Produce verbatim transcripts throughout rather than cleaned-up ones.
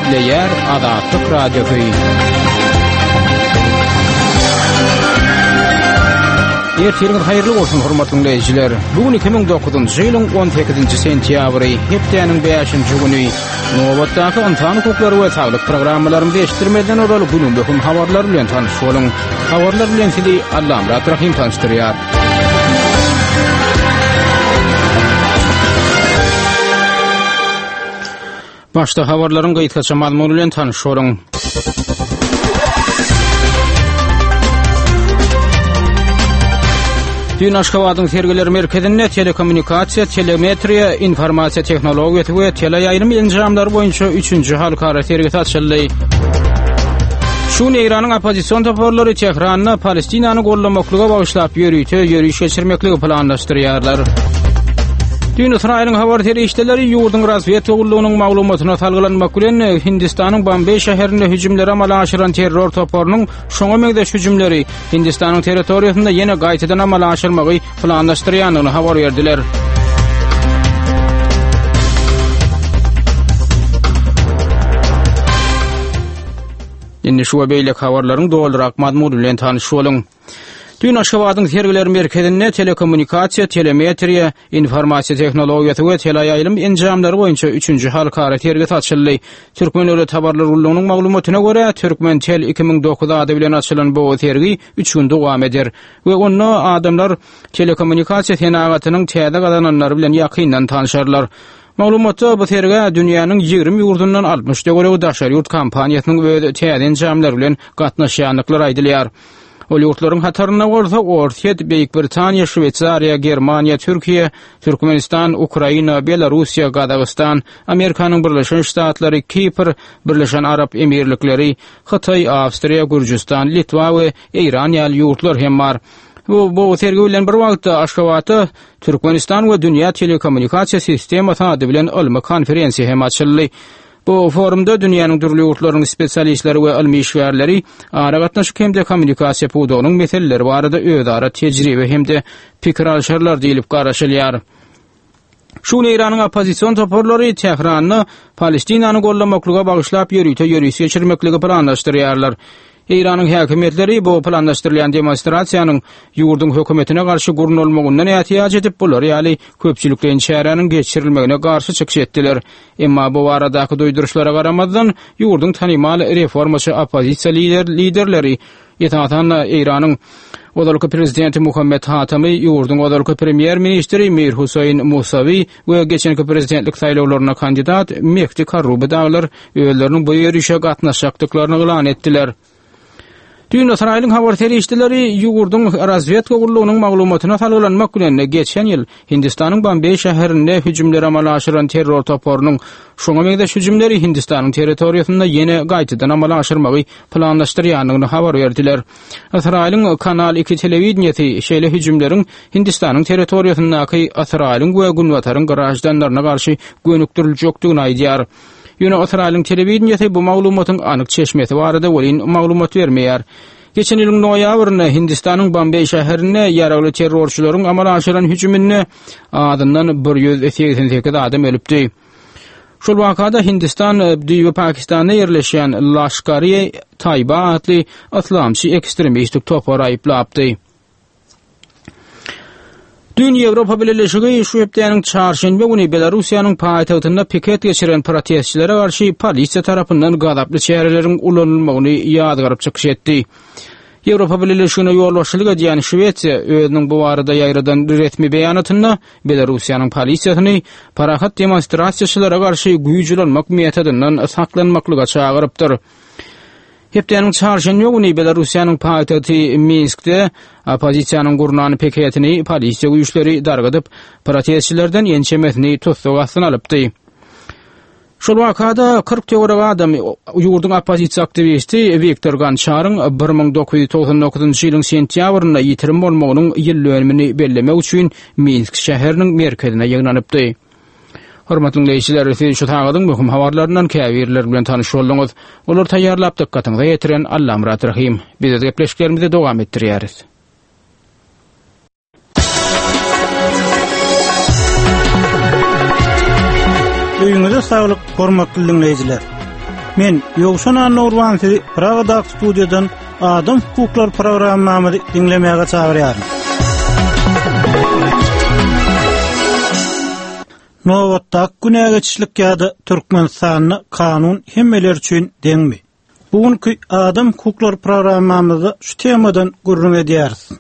Dileyer Azatlyk Radiosu. Ertiriniz hayırlı bolsun hormatly dinleyijiler. Bugün iki ming dokuzunçy ýylyň on sekizinçi sentýabry, hepdeniň beşinçi güni. Nowatdaky insan hukuklary we saglyk programmalaryny eşitdirmeden olaly günündeki habarlar bilen tanyş bolun. Habarlar bilen sizi Allam Rahim tanıştyrýar. Başta habarlaryň gaýtgaça mazmuny bilen tanyş bolun. Dün Aşgabatyň sergiler merkezinde telekommunikasiýa, telemetriýa, informasiýa tehnologiýasy we teleýaýrym enjamlary boýunça üçünçi halkara sergi açyldy. Şunu Iranyň opozisiýon toparlary Tehranyna Palestinany gollamaklyga bagyşlap ýörüýte ýörüş geçirmekligi planlaşdyrýarlar. Dün İsrailiň habar terişdeleri ýurduň razwedka gullugynyň maglumatyna salgylanmak bilen Hindistanyň Bombay şäherinde hüjümlere amala aşyran terror toparynyň şoňa meňdeş hüjümleri Hindistanyň territoriýasynda ýene gaýtadan amala aşyrmagy planlaşdyrýanyny habar berdiler. Indi şu beýlek habarlaryň doldurak mazmuny bilen tanyş bolun. Dün Aşgabatyň sergiler merkezinde telekommunikasiýa, telemetriýa, informasiýa tehnologiýasy we teleýaýrym enjamlary boýunça üçünçi halkara sergi açyldy. Türkmen Döwlet Habarlar Gullugynyň maglumatyna görä, Türkmen Tel iki ming dokuz ady bilen açylan bu sergi üç gün dowam eder we onda adamlar telekommunikasiýa senagatynyň täze gazananlary bilen ýakyndan tanışarlar. Maglumatda bu sergi dünýäniň ýygrimi ýurdundan altmışa görä daşary ýurt kampaniýasynyň we täze enjamlary bilen gatnaşýanlyklary aýdylýar. Ol ýurtlaryň hataryna bolsa Ortiýet, Beýik Britaniýa, Şwetsariýa, Germaniýa, Türkiýe, Türkmenistan, Ukraina, Belarusiýa, Gadagistan, Amerikanyň Birleşen Ştatlary, Kipr, Birleşen Arap Emirlikleri, Hytaý, Awstriýa, Gürjistan, Litwa we Iran ýaly ýurtlar hem bar. Bu bu sergi bilen bir wagtda Aşgabatda Türkmenistan we dünýä telekommunikasiýa sistemasy ady bilen ilmi konferensiýa hem açyldy. Bu forumda dünýäniň türli ýurtlarynyň spesialistleri we ilmi işgärleri ara gatnaşyk hemde kommunikasiýa pudugynyň meselleri barada özara tejribe hemde pikir alşarlar diýilip garaşylýar. Şunu Iranyň opozisiýon toparlary Tehranyny Palestinany gollamaklyga bagyşlap ýörüýte ýörüş geçirmekligi planlaşdyrýarlar. İran'ın häkimetleri bu planlaşdyrılan demonstrasiýanyň ýurduň hökümetine garşy gurnulmagyndan ätiýaj edip bolar, ýaly köpçülikden şäheriniň geçirilmegine garşy çykyş etdiler. Emma bu baradaky doýduruşlara garamazdan ýurduň tanymal reformaçy opozisiýa lider liderleri ýetatan İran'yň Odalky prezidenti Muhammed Hatamy, ýurduň odalky premier ministri Mir Husayn Musawi we geçenki prezidentlik saýlawlaryna kandidat Mehdi Karoubi daglar öýleriniň bu ýörüşe gatnaşjakdyklaryny elan etdiler. Dün İsrailiň habar terişdeleri ýurduň razwedka gullugynyň maglumatyna salgylanmak bilen geçen ýyl Hindistanyň Bombay şäherinde hüjümlere amala aşyran terror toparynyň şoňa meňdeş hüjümleri Hindistanyň territoriýasynda ýene gaýtadan amala aşyrmagy planlaşdyrýanyny habar berdiler. İsrailiň Kanal iki telewizionyasy şeýle hüjümleriň Hindistanyň territoriýasyndaky İsrailiň we Günwataryň garajdanlaryna garşy gönükdirilýekdigini aýdýar. Ýöne Asyralyň telewizionyasy bu maglumatyň anyk çeşmesi barada welin maglumat bermeýär. Geçen ýylyň noýabrynda Hindistanyň Bombay şäherine ýaragly terrorçylaryň amala aşyran hüjümine adyndan bir ýüz seksen sekiz adam ölüpdi. Şol wakada Hindistan we Pakistanda ýerleşýän Lashkar-e-Tayba adly islamçy ekstremistik topar aýyplapdy. Dün Ýewropa Birleşigi şu hepdeniň çarşembe güni Belarusiýanyň paýtagtynda piket geçiren protestçilere garşy polisiýa tarapyndan gazaply çäreleriň ulanylmagyny ýadgaryp çykyş etdi. Ýewropa Birleşigine ýolbaşçylyk edýän Şwetsiýa özüniň bu barada ýaýradan resmi beýanatynda Belarusiýanyň polisiýasyny parahat demonstrasiýaçylara garşy güýjlenmek metodundan saklanmaklyga çagyrypdyr. Hepdeniň çarşembe güni Belarusiýanyň paýtagty Minskde opozisiýanyň gurnan piketini polisiýa güýçleri dargadyp, protestçilerden ençemesini tutsak astyna alypdy. Şol wakada kırk töwerek adam ýurduň opozisiýa aktivisti Viktor Goncharyň bir ming dokuz ýüz togson dokuzynjy ýylyň sentýabrynda ýitirim bolmagynyň ýyldönümini bellemek üçin Minsk şäheriniň merkezine ýygnanypdy. Hormatly dinleýijiler, siz şu taýgadyň möhüm habarlaryndan käbirler bilen tanyş bolduňyz. Olar taýýarlap dikkatyňizi ýetiren Allam Rahim. Biz de gepleşiklerimizi dowam etdirýäris. Öýüňize saglyk, hormatly dinleýijiler. Men Ýogşan Anurwan sizi Pragada studiýadan Adam hukuklar programmamyzy dinlemäge çagyrýarym. Nowatda günägeçlik ýa-da Türkmenistanyny kanun hemmeler üçin deňmi? Bugünkü Adam hukuklar programmamyzda şu temadan gurrun edýäris.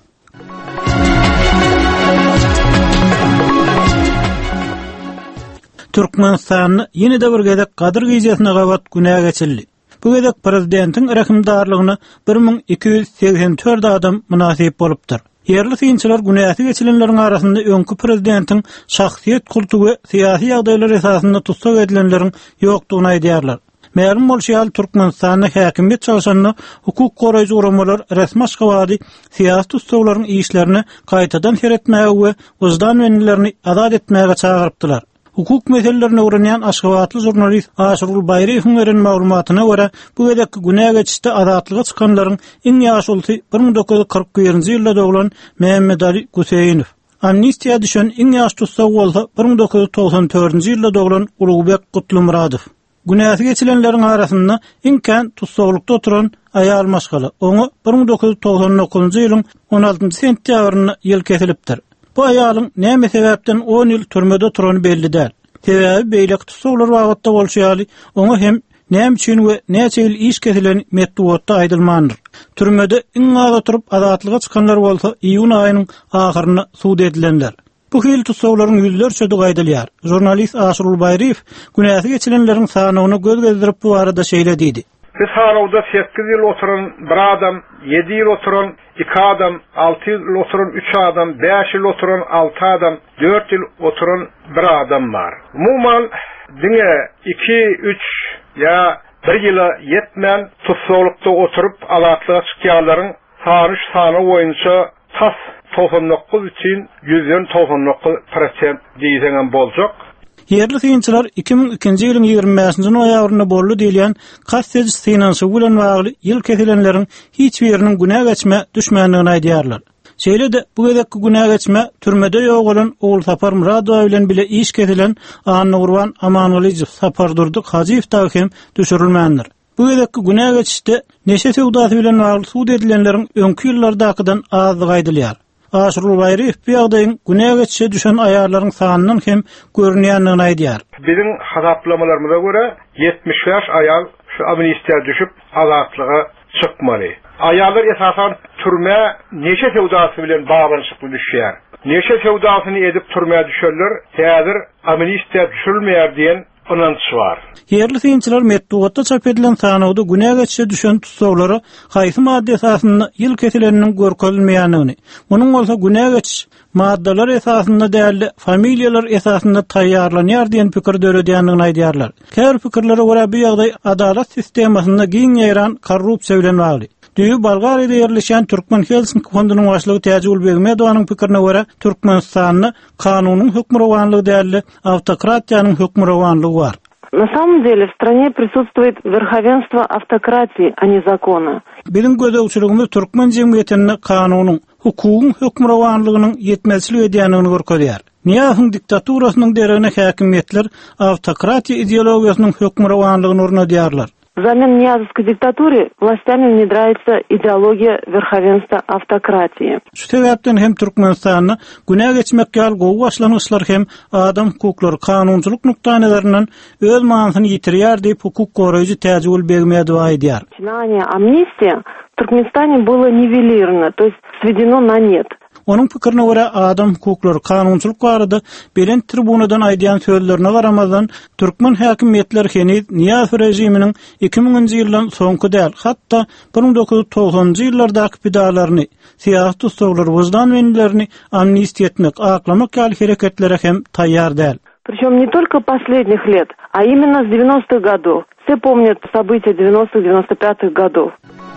Türkmenistanyny ýene-de bir gezek gadyr gyýjasyna gabat günä geçildi. Bu gezek prezidentiň rahimdarlygyna bir ming iki yüz seksen dört adam münasip bolupdyr. Yerli synçylar günäsi geçilenleriň arasynda öňkü prezidentiň şahsiýet kultugy we syýasy ýagdaýlar esasynda tutsak edilenleriň ýokdugyny aýdýarlar. Märhum bolşýal Türkmenistanyň häkimiýet çalışanyny hukuk goraýjy uramalar resmi aşgabady syýasy tutsaklaryň işlerini gaýtadan seretmäge we wyzdan wenlerini azad etmäge çagyrypdylar. Hukuk meselelerini öwrenýän aşgabatly jurnalist Aşrul Bayriýewiň beren maglumatyna görä, bu gedekki günä geçişde azatlyga çykanlaryň iň ýaşy ulty bir ming dokuz yüz kırk birinji ýylda doglan Mehmet Ali Guseýinow. Amnistiýa düşen iň ýaşy tutsak bolsa bir ming dokuz yüz toksan dördünji ýylda doglan Ulugybek Gutlumuradow. Günäsi geçilenleriň arasynda iň kän tutsaklykda oturan aýal maşgaly. Oňa bir ming dokuz yüz toksan dokuzunji ýylyň on altynjy sentýabryna ýyl kesilipdir. Bu aýalyň näme sebäpden on ýyl türmede oturany belli däl. Sebäbi beýlek tutsaklar wagtda bolşýaly, oňa hem näme üçin we näçe ýyl iş kesilen metduatda aýdylmandyr. Türmede iň az oturup azatlyga çykanlar bolsa iýun aýynyň ahyryna suud edilenler. Bu hil tutsaklaryň ýüzlerçe aýdylýar. Jurnalist Aşrul Bayriýew günäsi geçilenleriň sanyny göz gezdirip bu arada şeýle diýdi. Biz harawda sekiz ýyl oturan bir adam, yedi ýyl oturan iki adam, altı ýyl oturan üç adam, beş ýyl oturan altı adam, dört ýyl oturan bir adam bar. Umuman diňe iki üç ýa bir ýyla ýetmän tutsaklykda oturup azatlyga çykýanlaryň sany sany boýunça tas doksan dokuz üçin yüzden doksan dokuz prosent diýsen boljak. Yerli synçylar iki ming ikinji ýylyň ýygrimi beşinji noýabryna bolly diýilen Kassej synanşy bilen bagly ýyl kesilenleriň hiç biriniň günä geçme düşmänligini aýdýarlar. Şeýle-de bu gezekki günä geçme türmede ýok bolan Oğul Sapar Muradow bilen bile iş kesilen Anurwan Amanylyjew Sapar Durdyk Hajiýew da hem düşürilmändir. Bu gezekki günä geçişde neşe sewdasy bilen bagly suud edilenleriň öňkü ýyllardakydan azlygy aýdylýar. Aşrul Bayriýew bu ýagdaýyň günä geçişe düşen aýarlaryň sanynyň hem görünýändigini aýdýar. Biziň hasaplamalарymyza görä yetmiş beş aýal şu amnistiýa düşüp azatlyga çykmaly. Aýallar esasan türme neşe sewdasy bilen baglanyşyk düşýär. Neşe sewdasyny edip türmeye düşerler, häzir amnistiýa düşürilmeýär diýen onanç var. Yerli synçylar metduatda çap edilen sanawda günä geçişe düşen tutsaklary haýsy madde esasynda ýyl kesileniniň görkezilmeýändigini, munyň bolsa günä geçiş maddeler esasynda däli familiýalar esasynda taýýarlanýar diýen pikir döredýändigini aýdýarlar. Her pikirlere görä bu ýagdaý adalet sistemasynda giň ýaran korrupsiýa bilen bagly. Düýü Bolgariýada ýerleşen Türkmen Helsinki fondunyň başlygy Täjul Begmedowanyň pikirine görä Türkmenistanyny kanunyň hökmürawanlygy däli автократиянын hökmürawanlygy бар. На самом деле в стране присутствует верховенство автократии, а не закона. Bizim gözegçiligimiz Türkmen jemgyýetine kanunyň, hukugyň hökmürawanlygynyň ýetmezligi edýändigini görkezýär. Niýahyň diktaturasynyň derine häkimiýetler автократия ideologiýasynyň hökmürawanlygyny ornadýarlar. Взамен ниязовской диктатуре властями внедряется идеология верховенства автократии. Şu sebäpden hem Türkmenistanyny günä geçmek ýaly gowy başlanyşlar hem adam hukuklary kanunçylyk nuktanalarinden öz manysyny ýitirýär diýip hukuk goraýjy Täjul Begmedow aýdýar. Начинание амнистии в Туркменистане было нивелировано, то есть сведено на нет. Onun pikirine görä adam hukuklary kanunçylyk barada belen tribunadan aýdýan sözlerine garamazdan Türkmen häkimiýetleri Heniz Niýazow rejiminiň iki minginji ýyldan soňky däl, hatda bir ming dokuz yüz toksanjy ýyllardaky bidalaryny, syýasy tutsaklar wyzdan wenlerini amnistiýa etmek, aklamak ýaly hereketlere hem taýýar däl. Причем не только последних лет, а именно с девяностых годов. Все помнят события девяностых девяносто пятых годов.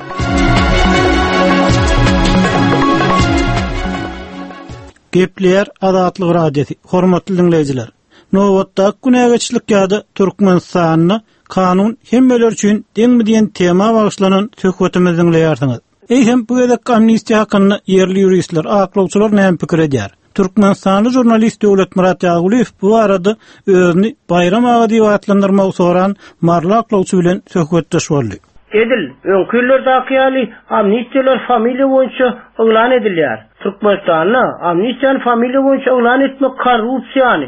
Gepler Azatlyk radiosi. Hormatly dinleyijiler. Nowatda günä geçişlik ýa-da Türkmenistanyny kanun hemmeler üçin deňmi diýen tema bagyşlanan söhbetimizi dinleýärsiňiz. Eýhem bu gezek amnistiýa hakyny yerli ýuristler, aklawçylar näme pikir edýär? Türkmenistanly jurnalist Döwlet Murat Ýaguliýew bu arada özüni Bayram Ağa diýip atlandyrmak soran marly aklawçy bilen söhbetdeş boldy. Edil, öňküllerde akyýaly amnistiýalar familiýa boýunça oglan edilýär. Türkmenistanda amnistiýany familiýa boýunça oglan etmek korrupsiýany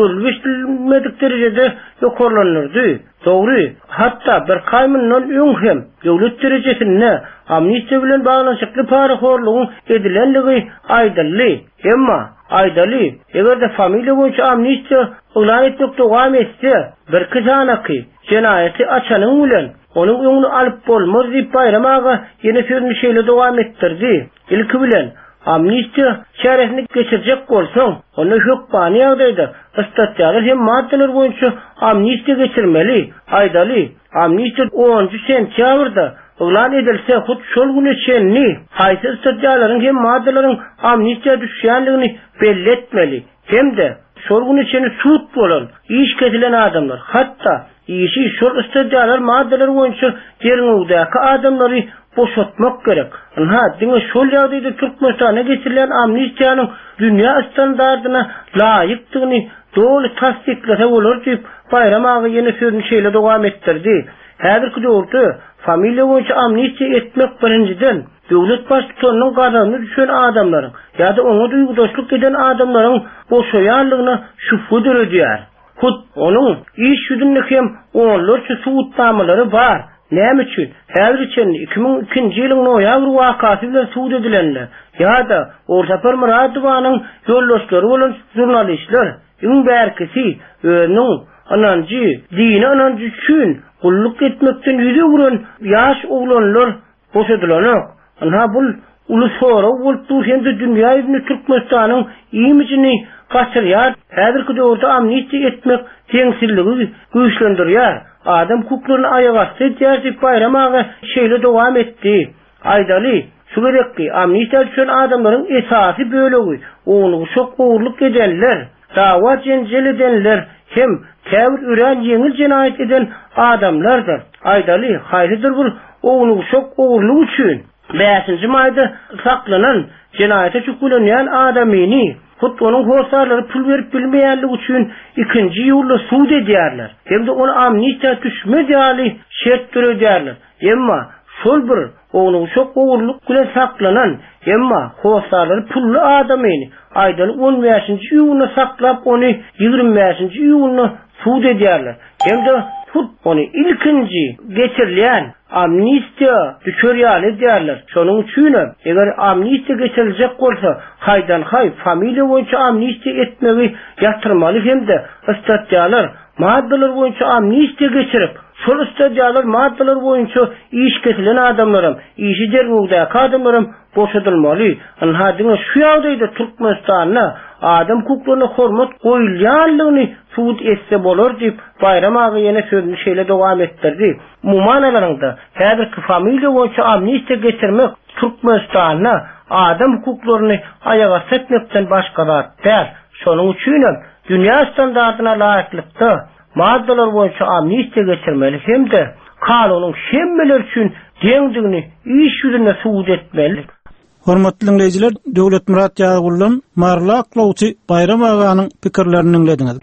görülmedik derecede ýokarlanyrdy. Dogry, hatda bir kaýmyndan öň hem döwlet derejesinde amnistiýa bilen baglanşykly paraxorlugyň edilenligi aýdyldy. Emma aýdaly, egerde familiýa boýunça amnistiýa oglan etmek dowam etse, bir kızanaky jenaýaty açanyň bilen onun öňüni alyp bolmaz diýip Bayram Ağa ýene sözüni şeýle dowam etdirdi. Ilki bilen amnistiýa şerefini geçirjek bolsaň, onu hökmany ýagdaýda statýalar hem maddeler boýunça amnistiýa geçirmeli. Aýdaly, amnistiýa onuncu sentýabrda oglan edilse, hut şol güne çenli haýsy statýalaryň hem maddelerin amnistiýa düşýänligini belli etmeli. Hemde şol güne çenli suut bolan, iş kesilen adamlar, hatda işi şol statýalar maddeler boýunça ýerňewdäki adamlary boşatmak gerek. Ha, diňe şol ýagdaýda Türkmenistana geçirilen amnistiýanyň dünýä standardyna laýykdygyny doly tasdiklese bolar diýip Bayram Ağa ýene sözüni şeýle dowam etdirdi. Häzirki döwürde familiýa boýunça amnistiýa etmek birinciden döwlet başçylarynyň garanyny düşen adamlaryň ýa-da oňa duýgudaşlyk eden adamlaryň boşaýanlygyna şüphe edýär. Hut onun iş yüzünde hem onlarca suutlamalary bar. Näme üçin? Häzir üçin iki ming ikinji ýylyň noýabr wakasy bilen suut edilenler. Ýa-da Ortapar Muradowanyň ýoldaşlary bolan jurnalistler, iň bärkisi özüniň ananjy, dini ananjy üçin gulluk etmekden ýüze guran ýaş oglanlar boşadylar. Ana bu ulus sora bolup hem de dünýä ýüzünde Türkmenistanyň imijini gaçyrýar. Häzirki döwürde amnistiýa etmek teňsizligi güýçlendirýär. Adam hukuklaryny aýaga basýar, Bayram Ağa şeýle dowam etdi. Aýdaly, şu gerekki amnistiýa düşen adamlaryň esasy bölegi, onu şok gowurluk edenler, dawa jenjel edenler hem käbir üren ýeňil jenaýat eden adamlardyr. Aýdaly, haýrydyr bu onu şok gowurluk üçin beşinji maýda saklanan jenaýata çukulanýan adamyny hut onun horsarlary pul berip bilmeýänligi üçin ikinji ýylda suud edýärler. Hemde onu amnistiýa düşmedýäli şert türedýärler. Emma şol bir onu şok gowurluk bilen saklanan, emma horsarlary pully adamyny aýdan on beşinji ýylyna saklap onu ýygrimi beşinji ýylyna suud edýärler. Hemde hut onu ilkinji geçirilen amnistiýa düşürýäli diýerler. Şonuň üçin eger amnistiýa geçiriljek bolsa, haýdan haý familiýa boýunça amnistiýa etmegi ýatyrmaly hemde statýalar, maddeler boýunça amnistiýa geçirip, şol statýalar, maddeler boýunça iş kesilen adamlarym, işi derwegdäki adamlarym boşadylmaly. Ana diňe şu ýagdaýda Türkmenistanyna adam hukuklaryna hormat goýulýanlygyny suut etse bolar diýip Bayram Ağa ýene sözüni şeýle dowam etdirdi. Mumanalaryňda häzirki familiýa boýunça amnistiýa geçirmek Türkmenistanyna adam hukuklaryny aýaga setmekden başga zat däl. Şonuň üçin dünýä standardyna laýyklykda maddeler boýunça amnistiýa geçirmeli hemde kanunyň hemmeler üçin deňdigini iş ýüzünde suut etmeli. Hormatly dinleyijiler, Döwlet Murat Ýagulyň marly aklawçy Bayram Aganyň pikirlerini dinlediňiz.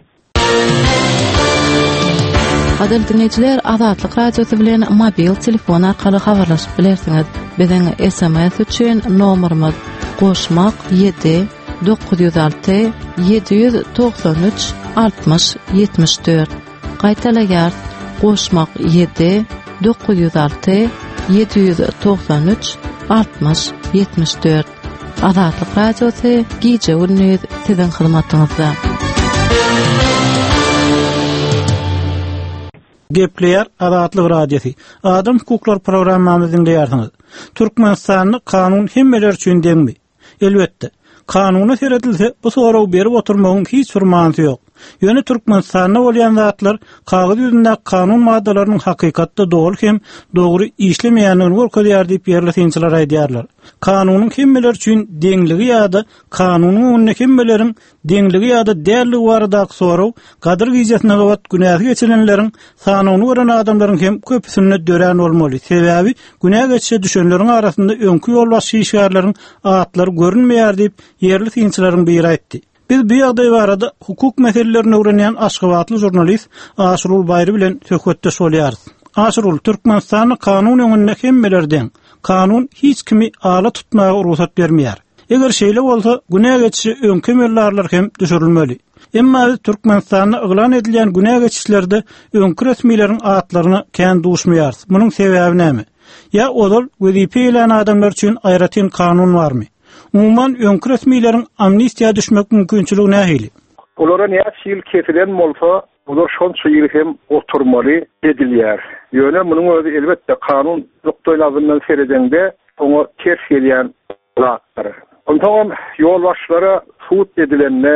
Adil dinleyijiler, Azatlyk radiosu bilen mobil telefon arkaly habarlaşyp bilersiňiz. Biziň S M S üçin nomerimiz goşmak ýedi dokuz yüz alty yedi yüz doksan üç altmış yetmiş dört. Gaýtalaýar goşmak ýedi dokuz yüz alty yedi yüz doksan üç altmış yetmiş dört. Azatlyk radiosu gije gündüz siziň hyzmatyňyzda. Gepleýär Azatlyk radiosu. Adam hukuklar programmamyzyň diýersiňiz. Türkmenistanyň kanun hemmeler üçin deňmi? Elbetde. Kanuny seredilse bu soraw berip oturmagyň hiç bir manyny ýok. Ýöne Türkmenistanda bolýan zatlar kağıt ýüzünde kanun maddalarynyň hakykatda dogry hem dogry işlemeýändigini görkezýär diýip ýerli synçylar aýdýarlar. Kanunyň kimmeler üçin deňligi ýa-da kanunyň önüne kimmelerin deňligi ýa-da dälligi baradaky soraw gadyr giýjetine gowat günähi geçirenleriň sanyny gören adamlaryň hem köpüsine dören bolmaly. Sebäbi günäh geçişe düşenleriň arasynda öňkü ýolbaşy işgärleriň atlary görünmeýär diýip ýerli synçylaryň biri aýtdy. Biz bu ýagdaý barada hukuk meselelerini öwrenýän Aşgabatly jurnalist Aşrul Baýry bilen söhbetdeş bolýarys. Aşrul, Türkmenistanyň kanun öňünde hemmelerden kanun hiç kimi ala tutmaga ruhsat bermeýär. Eger şeýle bolsa, günäh geçişi öňkü mellarlar hem düşürilmeli. Emma biz Türkmenistanda yglan edilýän günäh geçişlerde öňkü resmiýlerin atlaryny kän duşmaýar. Munyň sebäbi näme? Ya olal wezipe bilen adamlar üçin aýratyn kanun barmy? Umuman öňkü resmiýlerin amnistiýa düşmek mümkinçiligi nähili? Olara näçe ýyl kesilen bolsa, olar şonça ýyl hem oturmaly edilýär. Ýöne munyň özi elbetde kanun noktalarından seredende oňa ters gelýän zatlar. Ondan ýolbaşlara suut edilenne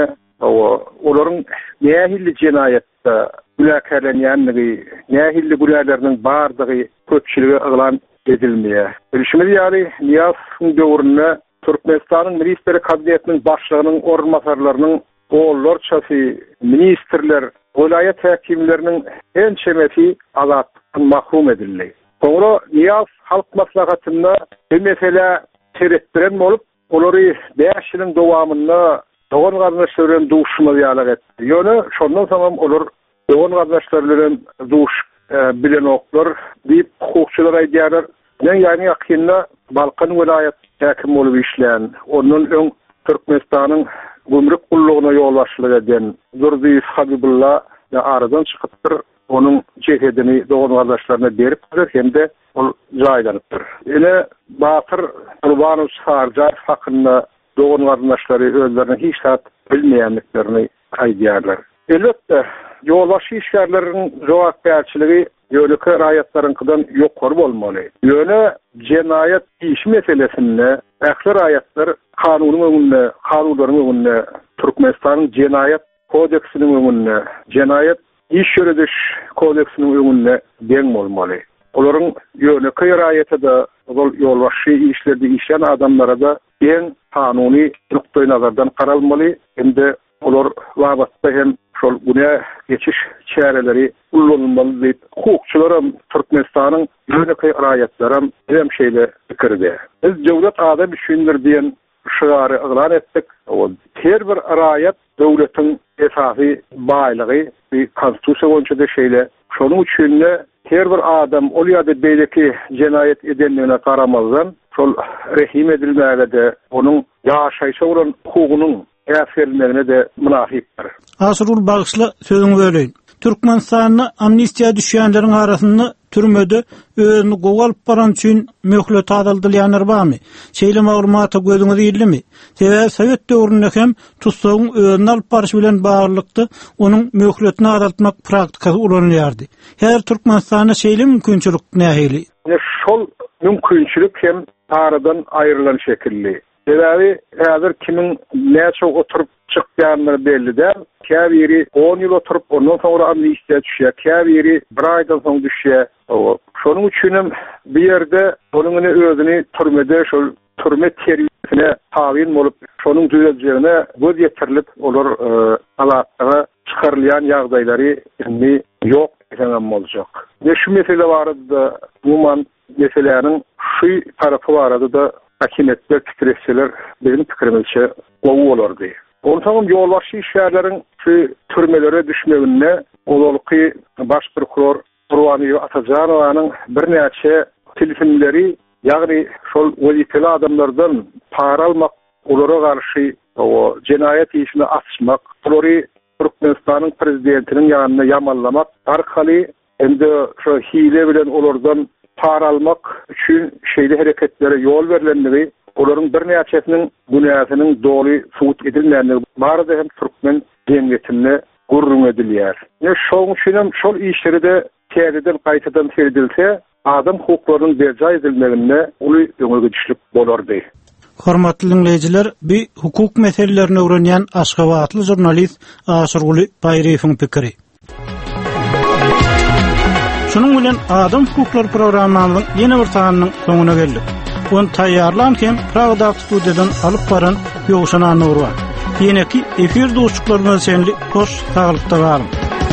olaryň nähili jinayetde güläkerlenýänligi, nähili güläleriniň bardygy köpçüligi yglan edilmeýär. Bilişimiz ýaly Niýazyň döwründe Türkmenistanyň ministeri kabinetiniň başlygynyň orunmasarlarynyň oğullarçasy ministrler, vilayet häkimleriniň en çemeti azatlykdan mahrum edildi. Soňra Niýaz halk maslahatynda bu mesele seretdiren bolup, olary beş ýylyň dowamynda dogan garnaşlaryň duşmagy ýaly etdi. Ýöne şondan soň olar dogan garnaşlaryň duş bilen oklar diýip hukukçylar aýdýarlar. Men ýani ýakynda Balkan vilayet häkim bolup işleýän, onuň öň Türkmenistanyň gümrük gullugyna ýolbaşçylyk eden Zurdi Habibullah da aradan çykypdyr. Onuň jehedini dogan gardaşlaryna berip ber hemde ol jaýlanypdyr. Ene Batyr Gurbanow Sarjaýew hakynda dogan gardaşlary özlerini hiç tat bilmeýänliklerini aýdýarlar. Elbetde ýolbaşy işgärleriň jogapkärçiligi ýöňkü raýatlaryňkydan ýokary bolmaly. Ýöne jinayet iş meselesinde ähli raýatlar kanunyň öňünde, kanunlaryň öňünde, Türkmenistanyň jinayet kodeksiniň öňünde, jinayet iş ýörediş kodeksiniň öňünde deň bolmaly. Olaryň ýöňkü raýatyda ol ýolbaşy işlerde işleýän adamlara da deň kanuny nukdaý nazardan garalmaly. Ende olar wagtda hem şol günäh geçiş çäreleri ullanylmaly diýip hukukçylaram Türkmenistanyň ýöňkü raýatlaram hem şeýle pikirde. Biz döwlet adam üçindir diýen şygary yglan etdik. O her bir raýat döwletiň esasy baýlygy bir konstitusiýa boýunça şeýle. Şonuň üçin her bir adam ol ýa-da beýleki jinayet edenligine garamazdan şol rehim edilmäge de onuň ýaşaýşa bolan hukugynyň äferlerine de münafipdir. Asrul Bagyşly sözüň böleýin. Türkmenistanda amnistiýa düşýänleriň arasynda türmede özüni gowalyp baran üçin möhlet adaldylýanlar barmy? Şeýle maglumaty gözüňize ýetlimi? Sebäbi Sowet döwründe hem tutsagyň özüni alyp barış bilen baglykdy, onuň möhletini adaltmak praktikasy ulanýardy. Her Türkmenistanda şeýle mümkinçilik nähili? Şol mümkinçilik hem aradan aýrylan şekilli. Sebäbi häzir kimin näçe oturup çykýanlygy belli däl. Käbiri on ýyl oturup ondan soňra amnistiýa düşýär. Käbiri bir aýdan soň düşýär. Şonuň üçin bir ýerde onuň özüni türmede şol türme terbiýesine tabyn bolup, şonuň düzejegine göz ýetirilip, olar alatlara çykarylýan ýagdaýlary indi ýok diýen boljak. Ne şu mesele barada umuman meselelerin şu tarafı barada da hakimiyetler titreşseler bizim fikrimizce gowy bolardy. Ondan ýolbaşy işgärleriň şu türmelere düşmegine olalky baş prokuror Gurbanow Atajanowyň bir näçe telefonleri, ýagny şol wezipeli adamlardan para almak, olara garşy o jinayet işini açmak, olary Türkmenistanyň prezidentiniň ýanyna ýamallamak arkaly ende şu hile bilen olardan para almak üçin şeýle hereketlere ýol berilenligi, olaryň bir näçesiniň günäsiniň doly suut edilmänligi barada hem Türkmen jemgyýetinde gurrun edilýär. Ne şoň üçin şol işlerde täzeden gaýtadan seredilse, adam hukuklarynyň berja edilmegine uly öňe geçişlik bolardy. Hormatly dinleyijiler, bir hukuk meselelerini öwrenýän Aşgabatly jurnalist Aşurguly Baýrywyň pikiri. Şunun bilen Adam Hukuklary programmamynyň ýene bir sanynyň soňuna geldik. Onu taýýarlanken Pragda studiýadan alyp baran Ýogşan Anur bar. Ýene-ki efir dostluklaryna senli hoş taglykda galyň.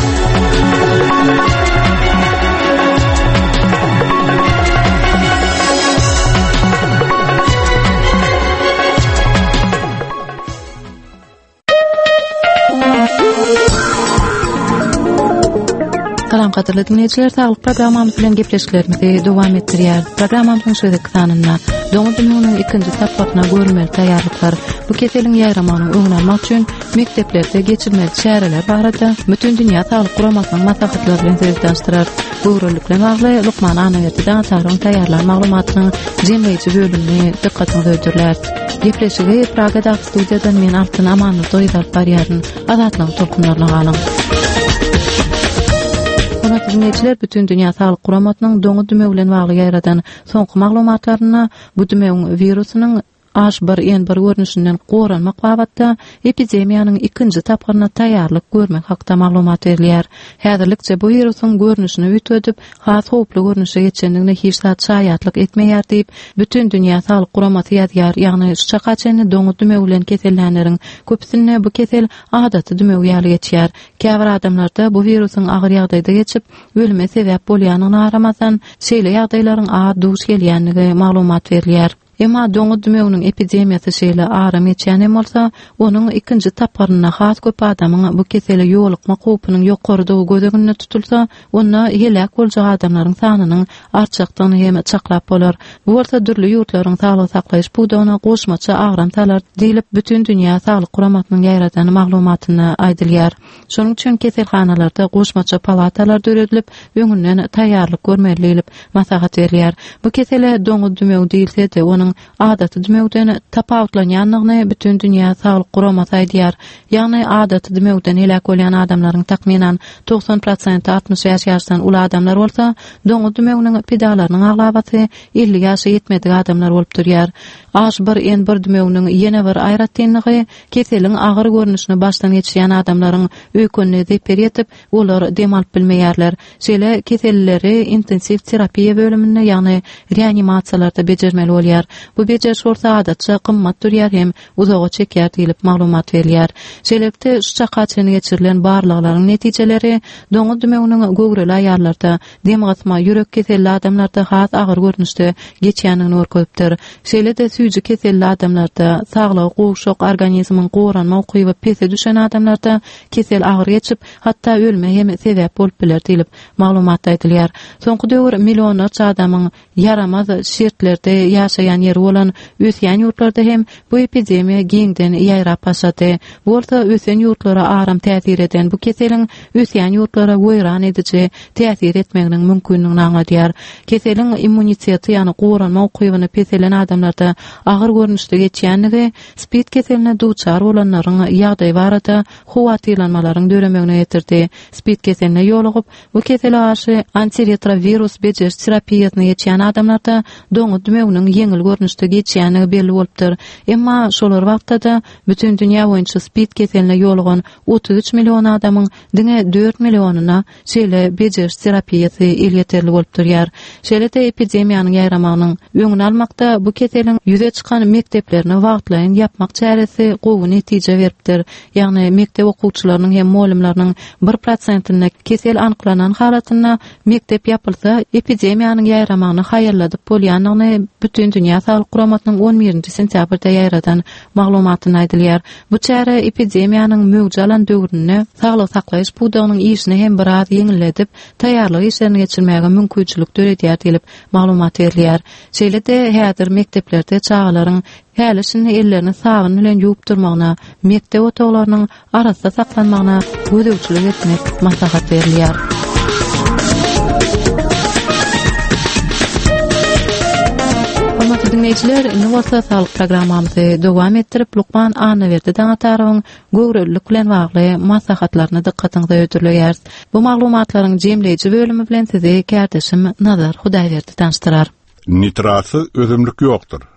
Salam qadirli dinleyijiler, sağlyk programmamyz bilen gepleşiklerimizi dowam etdirýär. Programmamyzyň şeýle sanynda Doňa dünýäniň ikinji tapmagyna görülmeli taýýarlyklar. Bu keseliň ýaýramanyny öňüne almak üçin mekdeplerde geçirmeli çäreler barada bütün dünýä sağlyk guramasynyň maslahatlary bilen söýleşdirer. Bu uruluklar bagly Lukman Anaýatdan taryn taýýarlan maglumatynyň jemleýici bölümini dikkatinizi öýdürler. Gepleşigi Pragada studiýadan men Altyn Amanyl doýdap barýaryn azatlyk topkunlaryna galyň. Dinleyijiler, bütün dünýä sağlyk guramatynyň doňa düme bilen bagly ýaradan soňky maglumatlaryny bu dümeň virusynyň H bir N bir görnüşinden goranmak wagtda epidemiýanyň ikinji tapgyna taýýarlyk görmek hakda maglumat berilýär. Häzirlikçe bu virusyň görnüşini üýtüdip, has howply görnüşe geçendigine hiç zat şaýatlyk etmeýär diýip, bütün dünýä sağlyk guramaty ýazýar, ýagny şu çakaçyny doňa düme bilen kesellenlerin köpsine bu kesel adaty düme ýaly geçýär. Käbir adamlarda bu virusyň agyr ýagdaýda geçip, ölüme sebäp bolýanyny aramazdan şeýle ýagdaýlaryň a duş gelýänligi maglumat berilýär. Emma doňa dümeňiniň epidemiýasy şeýle aram etýän bolsa, onuň ikinji tapgyna has köp adamyň bu kesele ýolukma howpynyň ýokardygy gözeginde tutulsa, onda helak boljak adamlaryň sanynyň artjakdygyny hem çaklap bolar. Bu bolsa dürli ýurtlaryň saglyk saklaýyş puwdagyna goşmaça agramtalar diýilip bütün dünýä saglyk guramatynyň ýaýratan maglumatyny aýdylýar. Şonuň üçin keselhanalarda goşmaça palatalar döredilip, öňünden taýýarlyk görmelilik maslahat berilýär. Bu kesele doňa dümeň diýilse-de, onuň adaty dümeňden tapawutlanýanlygyny bütün dünýä saglyk guramaty aýdýar. Ýagny adaty dümeňden helak bolýan adamlaryň takminan doksan prosent altmış ýaş ýaşdan uly adamlar bolsa, doňa dümeňiniň pedalarynyň aglabaty elli ýaşa ýetmedik adamlar bolup durýar. H bir N bir dümeňiniň ýene bir aýratynlygy keseliň agyr görnüşini başdan geçirýän adamlaryň öýkünni deper ýetip, olar dem alyp bilmeýärler. Şeýle keselleri intensiv terapiýa bölümine, ýagny reanimasiýalarda bejermeli bolýar. Bu beceriş orta adatça qymmat durýar hem uzağa çekýär diýilip maglumat berilýär. Şeýlekde şu çakaçyny geçirilen barlyklaryň netijeleri doňa dümeňiniň gögreli aýarlarda, demgatma ýürek keselli adamlarda has agyr görnüşde geçýänini görkezipdir. Şeýle-de süýji keselli adamlarda, saglygy gowşak organizmiň goranma okyby pese düşen adamlarda kesel agyr geçip, hatda ölme hem sebäp bolup biler diýilip maglumat aýdylýar. Soňky döwür millionlarça adamyň yaramaz şertlerde ýaşaýan ýeri bolan ösýän ýurtlarda hem bu epidemiýa giňden ýaýrap başlady. Bu orta ösýän ýurtlara aram täsir eden bu keseliň ösýän ýurtlara goýran ediji täsir etmeginiň mümkinligini aňladýar. Keseliň immuniteti ýany goranma okybyny peselen adamlarda agyr görnüşde geçýänligi spid keseline duçar bolanlaryň ýagdaý barada howatyrlanmalaryň döremegine ýetirdi. Spid keseline ýolugyp, bu kesele aşy antiretrovirus beceriş terapiýasyny geçýän adamlarda doňa dümeňiniň ýeňil görnüşde geçýäni belli bolupdyr. Emma şolar wagtda bütün dünýä boýunça spid keseline ýolugan otuz üç million adamyň diňe dört millionuna şeýle beceriş terapiýasy el ýeterli bolup durýar. Şeýle-de epidemiýanyň ýaýramanyň öňüni almakda bu keseliň ýüze çykan mekteplerini wagtlaýyn ýapmak çäresi gowy netije beripdir. Ýagny mektep okuwçylarynyň hem muallimläriniň bir prosentine kesel anyklanan halatyna mektep ýapylsa, epidemiýanyň ýaýramanyny haýyrladyp bolýanlygyny bütün dünýä saglyk guramatynyň on birinji sentýabrda ýaýradan maglumatyny aýdylýar. Bu çäre epidemiýanyň mögjalan döwrüne saglyk saklaýyş puwdagynyň işini hem biraz ýeňilledip, taýýarlyk işlerini geçirmäge mümkinçilik döredýär diýilip maglumat berilýär. Şeýle-de häzir mekteplerde çağalaryň hälisini ellerini sabun bilen ýuwup durmagyna, mektep otaglarynyň arasynda saklanmagyna gözegçilik etmek maslahat berilýär. Dinleyijiler, Nowasa Sağlyk programmamyzy dowam etdirip, Lukman Anaýatdan tarawyň göwrelik bilen bagly maslahatlaryny dikkatiňize öýdürýär. Bu maglumatlaryň jemleýici bölümi bilen sizi kärdeşim Nazar Hudaýberdi tanıştyrar. Nitrasy özümlük ýokdur.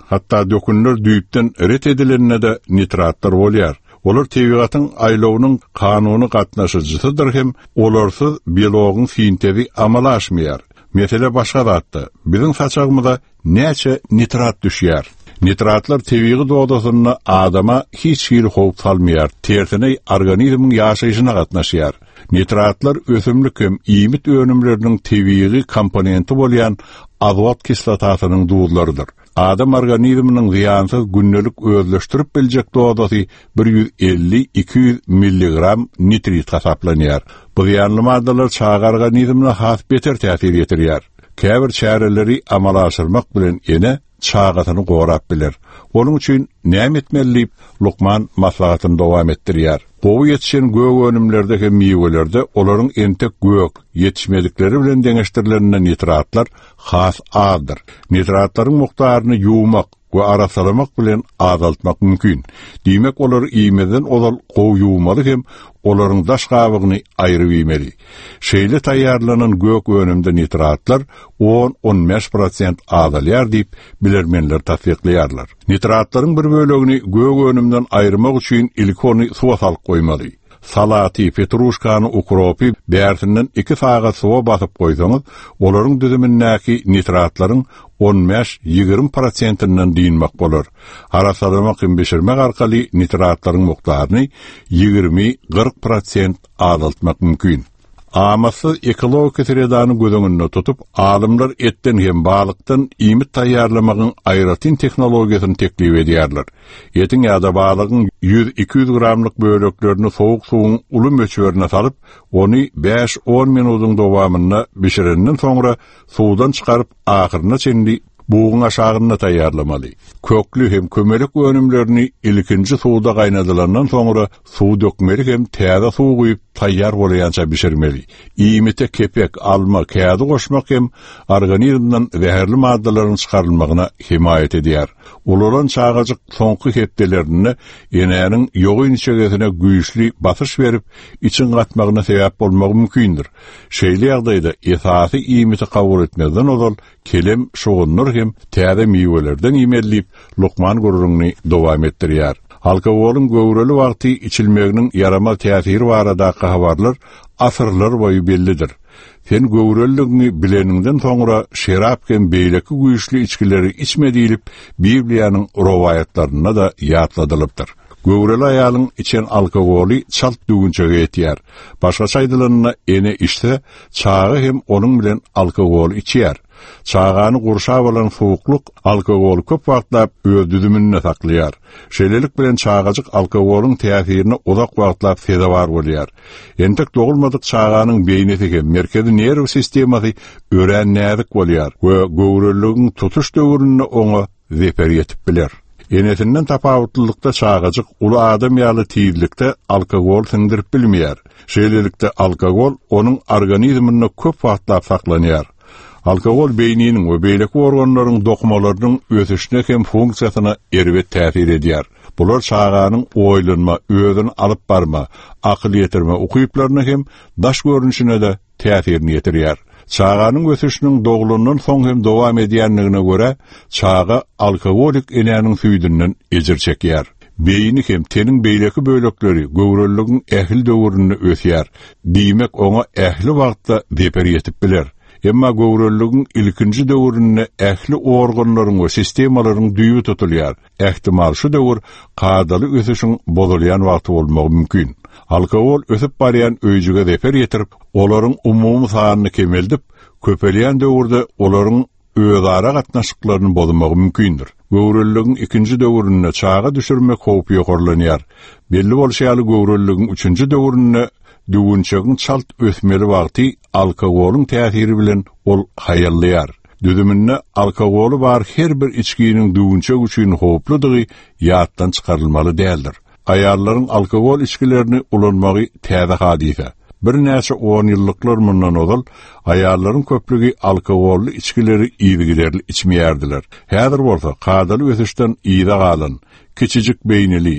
hatta dökünler düýpden ret edilenine de nitratlar bolýar. Olar tebigatyň aýlawynyň kanuny gatnaşyjysydyr hem olarsyz biologyň sintezi amala aşmaýar. Mesele başga zatda. Biziň saçagymyza näçe nitrat düşýär. Nitratlar tebigy dodasyna adama hiç bir howp salmaýar. Tersine organizmiň ýaşaýyşyna gatnaşýar. Nitratlar ösümlik hem iýmit önümleriniň tebigy komponenti bolýan azot kislatasynyň duzlarydyr. Adam organizminiň ziyansyz günnelik özleşdirip biljek dodasy bir yüz elli iki yüz milligram nitrit hasaplanýar. Bu ziyanly maddalar çağa organizmine has beter täsir ýetirýär. Käbir çäreleri amala aşyrmak bilen ene çağatyny gorap biler. Onuň üçin näme etmeli? Luqman maslahatyny dowam etdirýär. Gowy ýetişen gök önümlerde hem miwelerde olaryň entek gök ýetişmedikleri bilen deňeşdirilen nitratlar has azdyr. Nitratlaryň mukdaryny ýuwmak we arasalamak bilen azaltmak mümkin. Diýmek olar iýmeden olal gowy ýuwmaly hem olaryň daş gabygyny aýryp ýmeli. Şeýle taýýarlanan gök önümde nitratlar on on beş prosent azalýar diýip bilermenler tasdiqlaýarlar. Nitratlaryň bir bölegini gök önümden aýyrmak üçin ilk ony suwa salyp goýmaly. Salati, petruşkany, ukropi bärtinden iki sagat suwa basyp goýsaňyz, olaryň düzümindäki nitratlaryň on beş ýygrimi prosentinden diýilmek bolar. Arasalamak hem beşirmek arkaly nitratlaryň mukdaryny ýygrimi kırk prosent azaltmak mümkin. Amasyz ekologik sredany gözüňünde tutup, alymlar etten hem balykdan iýmit taýýarlamagyň aýratyn teknologiýasyny teklip edýärler. Etin ýa-da balygyň yüz iki yüz gramlyk böleklerini sowuk suwuň uly möçberine salyp, ony beş on minutyň dowamynda bişirenden soňra suwdan çykaryp ahyrına çenli buğun aşağına taýýarlamaly. Köklü hem kömelik önümlerini ilkinji suwda gaýnadylandan soňra suw dökmeli hem täze suw goýup taýýar bolýança bişirmeli. Iýmite kepek, alma, kädi goşmak hem organizmden zäherli maddalaryň çykarylmagyna himayet edýär. Ularan çağajyk soňky hepdelerini enäniň ýogy içegesine güýçli basyş berip için gatmagyna sebäp bolmagy mümkindir. Şeýle ýagdaýda esasy iýmiti kabul etmeden olal kelem şogunlar hem täze miwelerden iýmellip Luqman gururunny dowam etdirýär. Alkogolun göwreli wagty içilmeginiň yarama täsiri baradaky habarlar asyrlar boýu bellidir. Sen göwrelligini bileninden soňra şerap hem beýleki güýçli içkileri içmedilip Bibliýanyň rowayatlaryna da ýatladylypdyr. Göwreli aýalyň içen alkogoly çalt dügünçege etýär. Başgaça aýdylanyna ene işte çağı hem onuň bilen alkogol içýär. Çağany gurşap bolan sowukluk alkogol köp wagtlap öz düzümine saklaýar. Şeýlelik bilen çağajyk alkogoluň täsirini uzak wagtlap sedabar bolýar. Entek dogulmadyk çağanyň beýnesi hem merkezi nerw sistemasy örenädik bolýar we göwreligiň tutuş döwrüne oňa zeper ýetip biler. Enetinden tapawutlylykda çağajyk uly adam ýaly tiýizlikde alkogol singdirip bilmeýär. Şeýlelikde alkogol onuň organizminde köp wagtlap saklanýar. Alkogol beýniniň we beýleki organlaryň dokmalarynyň ösüşine hem funksiýasyna erbet täsir edýär. Bular çağanyň oýlanma, özüni alyp barma, akyl ýetirme ukyplaryna hem daş görünüşine de täsirini ýetirýär. Çağanyň ösüşiniň dogulundan soň hem dowam edýänligine görä, çağa alkogolik enäniň süýdünden ejir çekýär. Beýni hem teniň beýleki bölekleri göwreligiň ähli döwründe ösýär. Diýmek oňa ähli wagtda beper ýetip biler. Emma göwreligiň ilkinji döwründe ähli organlaryň we sistemalaryň düýbi tutulýar. Ähtimal şu döwür kadaly ösüşiň bozulýan wagty bolmagy mümkin. Alkogol ösüp barýan öýjüge zeper ýetirip, olaryň umumy sanyny kemeldip, köpelýän döwürde olaryň özara gatnaşyklaryny bozmagy mümkindir. Göwreligiň ikinji döwründe çağa düşürmek howpy ýokarlanýar. Belli bolşaýaly göwreligiň üçünji döwründe düwünçegiň çalt ösmeli wagty alkogoluň täsiri bilen ol haýallýar. Düzüminde alkogolu bar her bir içkiniň düwünçek üçin howpludygy ýatdan çykarylmaly däldir. Aýarlaryň alkogol içkilerini ulanmagy täze hadise. Bir näçe on ýyllyklar mundan odal aýarlaryň köplügi alkogolly içkileri iýdigilerli içmeýärdiler. Häzir bolsa kadaly ösüşden iýde galan, kiçijik beýneli,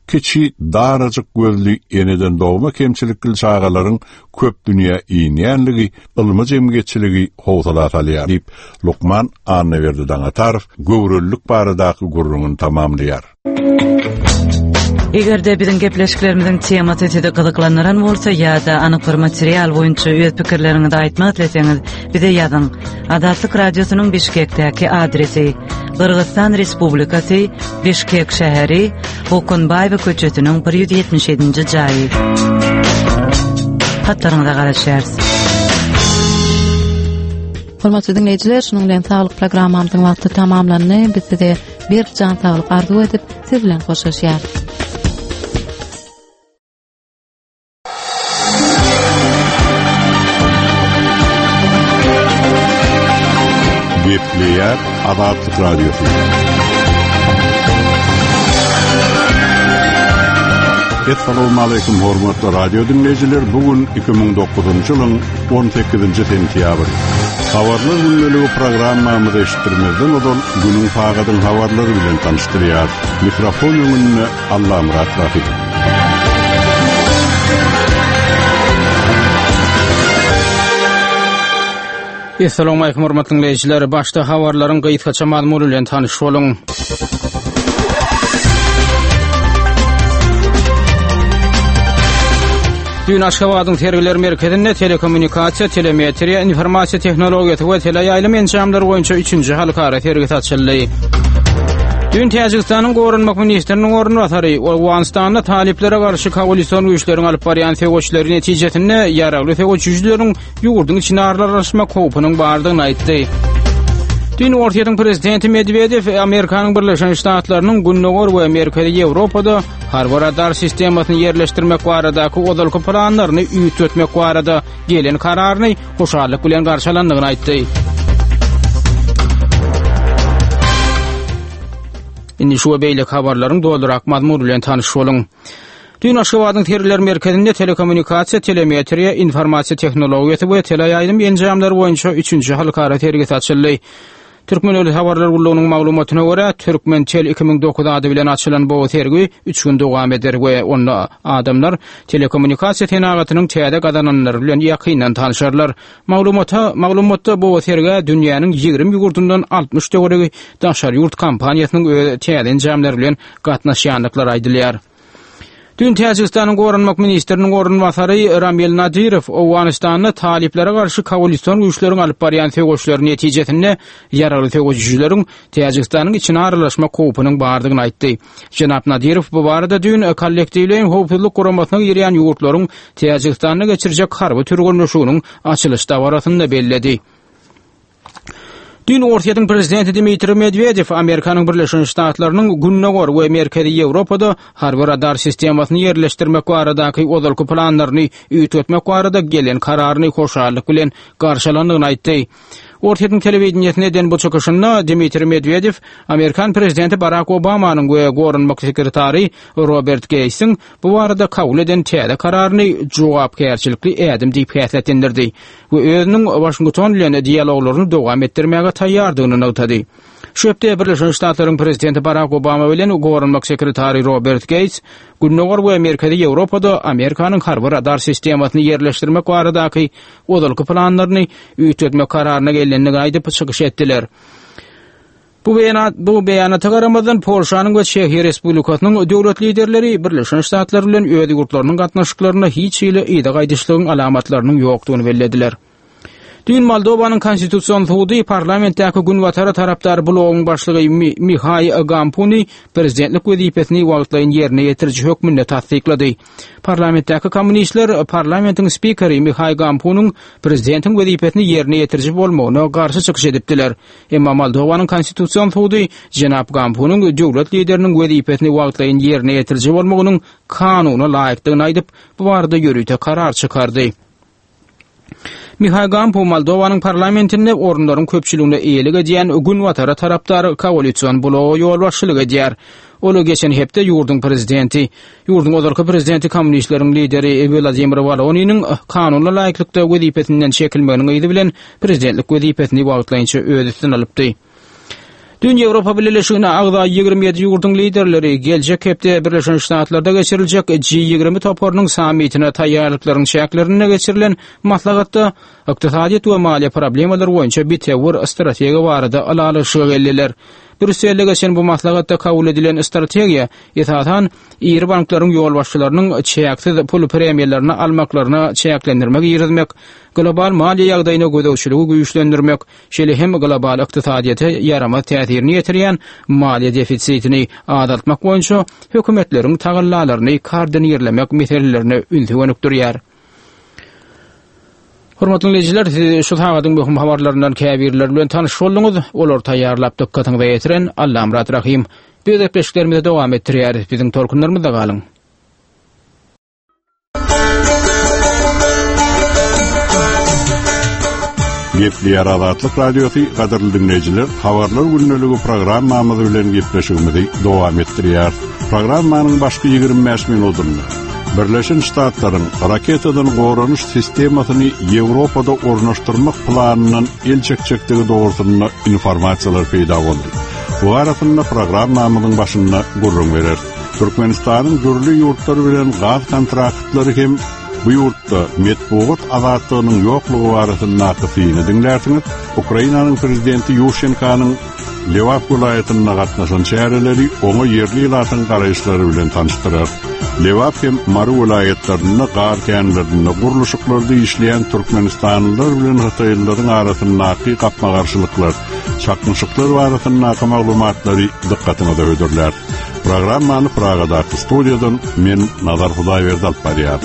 kiçi daracık gözlü eneden doğma kemçilikli çağalaryň köp dünýä iýnýänligi, ılmy jemgyýetçiligi howsalat alýar diýip Lukman Anneverdi Daňatarov göwrüllük baradaky gurrunyny tamamlaýar. Egerde biziň gepleşiklerimizin temasy sizi gyzyklandyran bolsa ýa-da anyk bir material boýunça öz pikirleriňizi aýtmak dileseňiz, bize ýazyň. Adatlyk radiosynyň Bişkekdäki adresi: Kırgızstan Respublikasy, Bişkek şäheri, Hokunbaýew köçesiniň bir ýüz ýetmiş ýedinji jaýy. Hatlaryňyza garaşýarys. Hormatly dinleýijiler, şunuň bilen saglyk programmamyzyň wagty tamamlandy. Biz size bir can saglyk arzu edip, siz bilen hoşlaşýarys. Gepleýär Adatlyk radiosu. Assalamu alaykum hormatly radio dinleyijiler. Bugun iki ming dokuzunçy ýylyň on sekizinji sentýabr. Habarlar günlülüğü programmamyzy eşitdirmezden odol günün fagadyň habarlary bilen tanıştyrýar. Mikrofon ýönüne Allah Murat Rafiq. Assalamu alaykum hormatly dinleyijiler. Başda habarlaryň gyýytgaça mazmuny bilen tanyş boluň. Dün Aşgabatyň tergiler merkezinde telekommunikasiýa, telemetriýa, informasiýa tehnologiýasy we teleýaýlym enjamlary boýunça üçünji halkara tergis açyldy. Dün Täjikistanyň gorunmak ministriniň ornwatary Awganistanda taliplere garşy koalisiýon güýçleriň alyp barýan fegoçlary netijesinde ýaragly fegoççylary ýurduň içine aralaşma kopynyň bardygyny aýtdy. Dün Ortaýatyň prezidenti Medvedew Amerikanyň Birleşen Ştatlarynyň Günnegor we Merkezi Ýewropada harby radar sistemasyny ýerleşdirmek baradaky odalky planlaryny üýtmetmek barada gelen kararyny hoşallyk bilen garşylandygyny aýtdy. Indi şu beýlik habarlaryň doldurak mazmuny bilen tanyş boluň. Dün Aşgabatyň tergiler merkezinde telekommunikasiýa, telemetriýa, informasiýa tehnologiýasy we teleýaýlym enjamlary boýunça üçünji halkara tergis açyldy. Türkmen Öli Habarlar Gullugynyň maglumatyna görä, Türkmen Tel iki ming dokuz ady bilen açylan bu tergi üç gün dowam eder we onda adamlar telekommunikasiýa tenagatynyň täze gadananlary bilen ýakyndan tanışarlar. Maglumata maglumatda bu tergi dünýäniň ýigirmi ýurtundan altmış döwregi daşar ýurt kampaniýasynyň täze enjamlary bilen gatnaşýanlyklary aýdylýar. Dün Täjikistanyň gorunmak ministriniň ornwatary Ramil Nadirow Awganistanda taliplere garşy koalisiýon güýçleriň alyp barýan fegoçlary netijesinde ýaragly fegoççylaryň Täjikistanyň içine aralaşma kopynyň bardygyny aýtdy. Jenap Nadirow bu barada dün kollektiwliň howpsuzlyk guramatyna girýän ýurtlaryň Täjikistanyna geçirjek harby türgünleşiginiň açylyş dawaratyny belledi. Dün Ortaýatyň prezidenti Dmitri Medvedew Amerikanyň Birleşen Ştatlarynyň Günnegor we Merkezi Ýewropada harby radar sistemasyny ýerleşdirmek baradaky odalky planlaryny üýtmetmek barada gelen kararyny hoşallyk bilen garşylandygyny aýtdy. Ortaýatyň telewizioniýasyna eden bu çykyşynda Dmitri Medvedew Amerikan prezidenti Barack Obamanyň we gorunmak sekretary Robert Gatesyň bu barada kabul eden täze kararyny jogapkärçilikli ädim diýip häsletdirdi we özüniň Washington bilen dialoglaryny dowam etdirmäge taýýardygyny aýtdy. Şöpde Birleşen Ştatlaryň prezidenti Barack Obama bilen gorunmak sekretary Robert Gates Günnegor we Merkezi Ýewropada Amerikanyň harby radar sistemasyny ýerleşdirmek baradaky odalky planlaryny üýtmetmek kararyna gelenini aýdyp çykyş etdiler. Bu beýanat bu beýanata garamazdan Polşanyň we Çekiýa Respublikasynyň döwlet liderleri Birleşen Ştatlar bilen öýdi gurtlarynyň gatnaşyklaryna hiç ýyly ýyda gaýdyşlygyň alamatlarynyň ýokdugyny bellediler. Dün Moldowanyň konstitusiýon sudy parlamentdäki günwatara tarapdary blogyň başlygy Mikhail Gampuni prezidentlik wezipesini wagtlaýan ýerine ýetirji hökmünde tasdiklady. Parlamentdäki kommunistler parlamentiň spikeri Mikhail Gampuniň prezidentiň wezipesini ýerine ýetirji bolmagyna garşy çykyş edipdiler. Emma Moldowanyň konstitusiýon sudy jenap Gampuniň döwlet lideriniň wezipesini wagtlaýan ýerine ýetirji bolmagynyň kanuny laýykdygyny aýdyp bu barada ýörüýte karar çykardy. Mikhail Gampun Moldowanyň parlamentinde orunlaryň köpçüligine eýelik edýän günwatara tarapdary koalisiýon blogy ýol başçylyk edýär. Olu geçen hepde ýurdun prezidenti, ýurdun odalky prezidenti kommunistleriň lideri Vladimir Volonynyň kanuny laýyklykda wezipesinden çekilmegini aýdy bilen prezidentlik wezipesini wagtlaýynça öz üstüne alypdy. Dün Ýewropa Birleşigine agda ýygrimi ýedi ýurduň liderleri geljek hepde Birleşen Ştatlarda geçiriljek G ýygrimi toparynyň sammitine taýýarlyklaryň şäklerine geçirilen maslahatda ykdysadyýet we maliýe problemalary boýunça bitewir strategiýa barada alalyşyk geldiler. Brüsselde geçen bu maslahatda kabul edilen strategiýa esashan iri banklaryň ýol başçylarynyň çäksiz pul premiýalaryny almaklaryna çäklendirmek ýermek, global maliýe ýagdaýyna gödäwçiligi güýçlendirmek, şeýle hem global ykdysadyýata ýarama täsirini ýetirýän maliýe defisitini azaltmak boýunça hökümetleriň tagallalaryny koordinirlemek meselelerini ünlüýär. Hormatly dinleyijiler, şu hagadyň bu habarlaryndan käbirler bilen tanyş bolduňyz. Olar taýýarlap dikkatyňyza ýetiren Allah Amrat Rahim. Biz epeşiklerimize dowam etdirýär. Biziň torkunlarymyzda galyň. Gepli Azatlyk Radiosu gaderly dinleyijiler, habarlar günlüligi programmamyz bilen gepleşigimizi dowam etdirýär. Programmanyň başky ýygrimi beş minutunda Birleşen Ştatlaryň raketadan goranyş sistemasyny Ýewropada ornaşdyrmak planyndan el çekçektigi dogrusynda informasiýalar peýda boldy. Bu arasynda programmamyzyň başynda gurrun berer. Türkmenistanyň gürli ýurtlary bilen gaz kontraktlary hem bu ýurtda metbuat azatlygynyň ýoklugy barasynda hakykyny dinlersiňiz. Ukrainanyň prezidenti Ýušenkanyň Lewap vilayetinde gatnaşan şäherleri onu yerli ýylatyň garaýşlary bilen tanıştyrar. Lewap hem Maru vilayetlerinde gar känlerinde guruluşyklarda işleyen Türkmenistanlılar bilen Hataýlylaryň arasyndaky gapma garşylyklar, çakmyşyklar barasyndaky maglumatlary dikkatyňyza öýdürler. Programmany Pragadaky studiýadan men Nazar Hudaýberdi alyp barýar.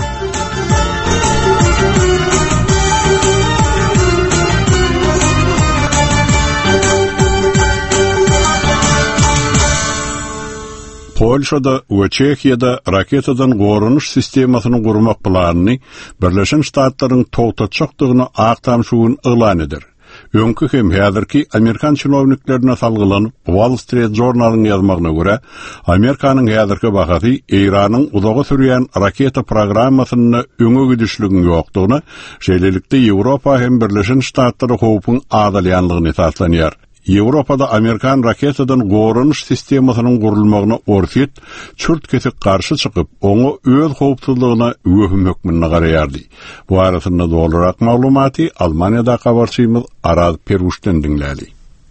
Polşada we Çekiýada raketadan goranyş sistemasyny gurmak planyny Birleşen Ştatlaryň togtatjakdygyny aktamşuwyn elan eder. Öňkü hem häzirki Amerikan çynowniklerine salgylanyp Wall Street Journal'yň ýazmagyna görä, Amerikanyň häzirki bahasy Iranyň uzaga sürýän raketa programmasyny öňe gidişligini ýokdugyny, şeýlelikde Ýewropa hem Birleşen Ştatlary howpyň adalyanlygyny esaslanýar. Ýewropada Amerikan raketadan goranyş sistemasynyň gurulmagyna orsit, çürt kesik garşy çykyp, oňa öz howpsuzlygyna wöhüm hökmüne garaýardy. Bu arasynda dolarak maglumaty Almaniýada habarçymyz Araz Peruşdan dinlädi.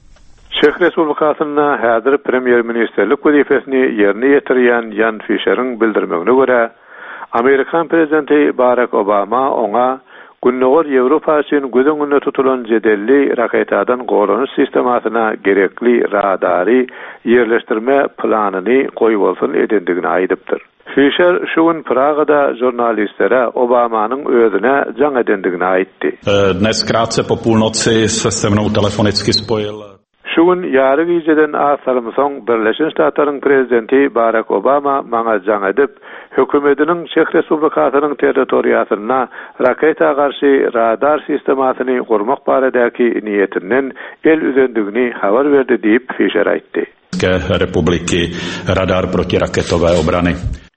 Çek Respublikasyna häzir premier ministerlik wezifesini ýerine ýetirýän Jan Fischer'iň bildirmegine görä, Amerikan prezidenti Barack Obama oňa Günnäger Ýewropa üçin gözeňinde tutulan jedelli raketadan goranyş sistemasyna gerekli radary ýerleşdirme planyny goýup bolsun edendigini aýdypdyr. Fischer şu gün Pragada jurnalistlere Obamanyň özüne jaň edendigini aýtdy. Dnes krátce po půlnoci se se mnou telefonicky spojil. Şu gün ýary geceden asarym soň Birleşen Ştatlaryň prezidenti Barack Obama maňa jaň edip, hökümetiniň Çek Respublikasynyň territoriýasyna raketa garşy radar sistemasyny gurmak baradaky niýetinden el üzendigini habar berdi diýip Fischer aýtdy. Republiky radar protiraketové obrany.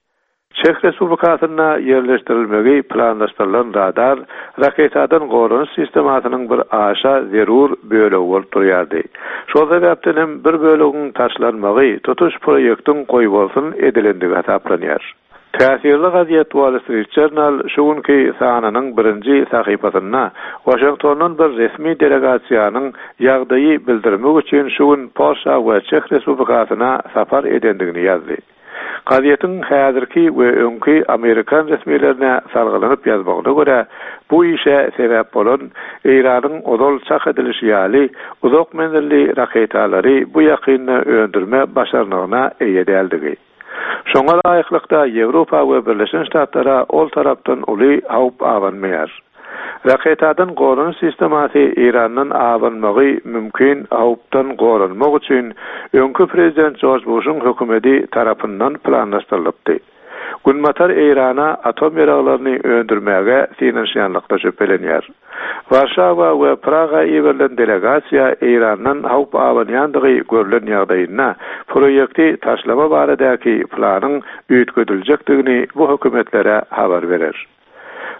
Çek Respublikasyna ýerleşdirilmegi planlaşdyrylan radar raketadan goranyş sistemasynyň bir aşa zerur bölegi bolup durýardy. Şol sebäpden hem bir böleginiň taşlanmagy tutuş proýektiň goýup bolsun edilendigi hasaplanýar. Täsirli gaziýet Wall Street Journal şu günki sananyň birinji sahypasyna Washingtondan bir resmi delegasiýanyň ýagdaýy bildirmek üçin şu gün Polşa we Çek Respublikasyna sapar edendigini ýazdy. Gaziýetiň häzirki we öňki Amerikan resmilerine salgylanyp ýazmagyna görä, bu işe sebäp bolan Iranyň odol çak edilişi ýaly uzak menzilli raketalary bu ýakyny öndürme başarnygyna eýe däldigi. Şoňa laýyklykda Ýewropa we Birleşen Ştatlara ol tarapdan uly howp awanmaýar. Raketadan goranyş sistemasy Iranyň awanmagy mümkin howpdan goranmak üçin öňkü prezident George Bush'un hökümeti tarapyndan planlaşdyrylypdy. Günmatar Irana atom ýaraglaryny öndürmäge sinanşýanlykda şüphelenýär. Warşawa we Praga ýeberilen delegasiýa Iranyň howp awanýandygy görülen ýagdaýyna proýekti taşlama baradaky planyň üýtgediljekdigini bu hökümetlere habar berer.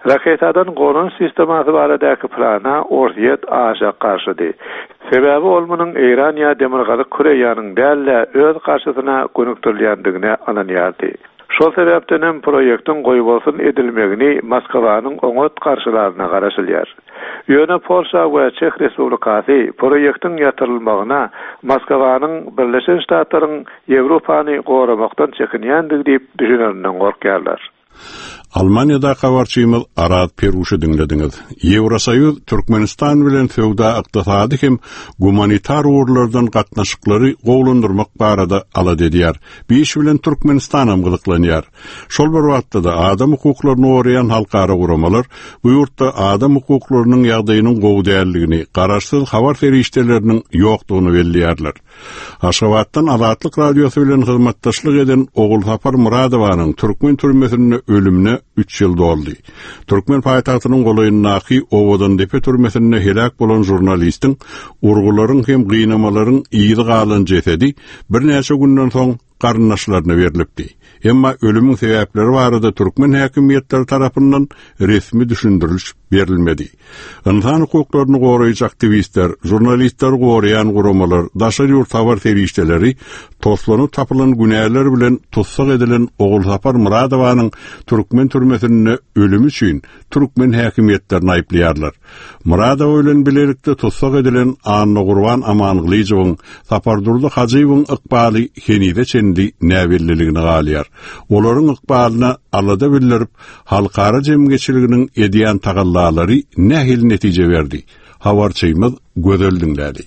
Raketadan gorun sistematı baradaki plana ortiyet aşa karşıdy. Sebebi olmanın İran ya Demirgalyk Koreýanyň dälle öz karşısına gönükdirilýändigine ananýardy. Şol sebäpden hem proýektiň goýbolsun edilmegini Moskwanyň oňat karşylaryna garaşylýar. Ýöne Polşa we Çek Respublikasy proýektiň ýatyrylmagyna Moskwanyň Birleşen Ştatlaryň Ýewropany goramakdan çekinýändig diýip düşünýärler, gorkýarlar. Almanya'da kawarçymyl Arad Peruşy dinlediňiz. Ýewrosoýuz Türkmenistan bilen söwda ykdysady hem humanitar uğurlardan gatnaşyklary gowlandyrmak barada alad edýär. Beş bilen Türkmenistan amgylyklanýar. Şol bir wagtda adam hukuklaryny goraýan halkara guramalar bu ýurtda adam hukuklarynyň ýagdaýynyň gowdärligini, garaşsyz habar ferişteleriniň ýokdugyny belliýärler. Aşgabatdan Azatlyk radiosu bilen hyzmatdaşlyk eden Ogul Sapar Muradowanyň Türkmen türmesinde ölümine üç ýyl doldy. Türkmen paýtagtynyň golaýyndaky Owadan depe türmesinde helak bolan jurnalistiň urgularyň hem gynamalaryň iýdi galan jesedi bir näçe günden soň garnaşlaryna berilipdi. Emma ölümün sebäpleri barada Türkmen häkimetleri tarapyndan resmi düşündiriliş berilmedi. Insan hukuklaryny goraýjy aktivistler, jurnalistler goraýan guramalar, daşary ýurt habar ferişteleri toslanyp tapylan günäler bilen tutsak edilen Ogul Sapar Muradowanyň Türkmen türmesinde ölümü üçin Türkmen häkimetlerini aýplaýarlar. Muradow bilen bilerikde tutsak edilen Anna Gurban Amanglyjowyň Sapardurdy Hajiýewiň ykbaly henide çendi näwelliligini galýar. Olaryň ykbalyna alada bildirip halkara jemgyçiliginiň edýän tagallary nähil netije berdi. Habarçymyz gözel dinlädi.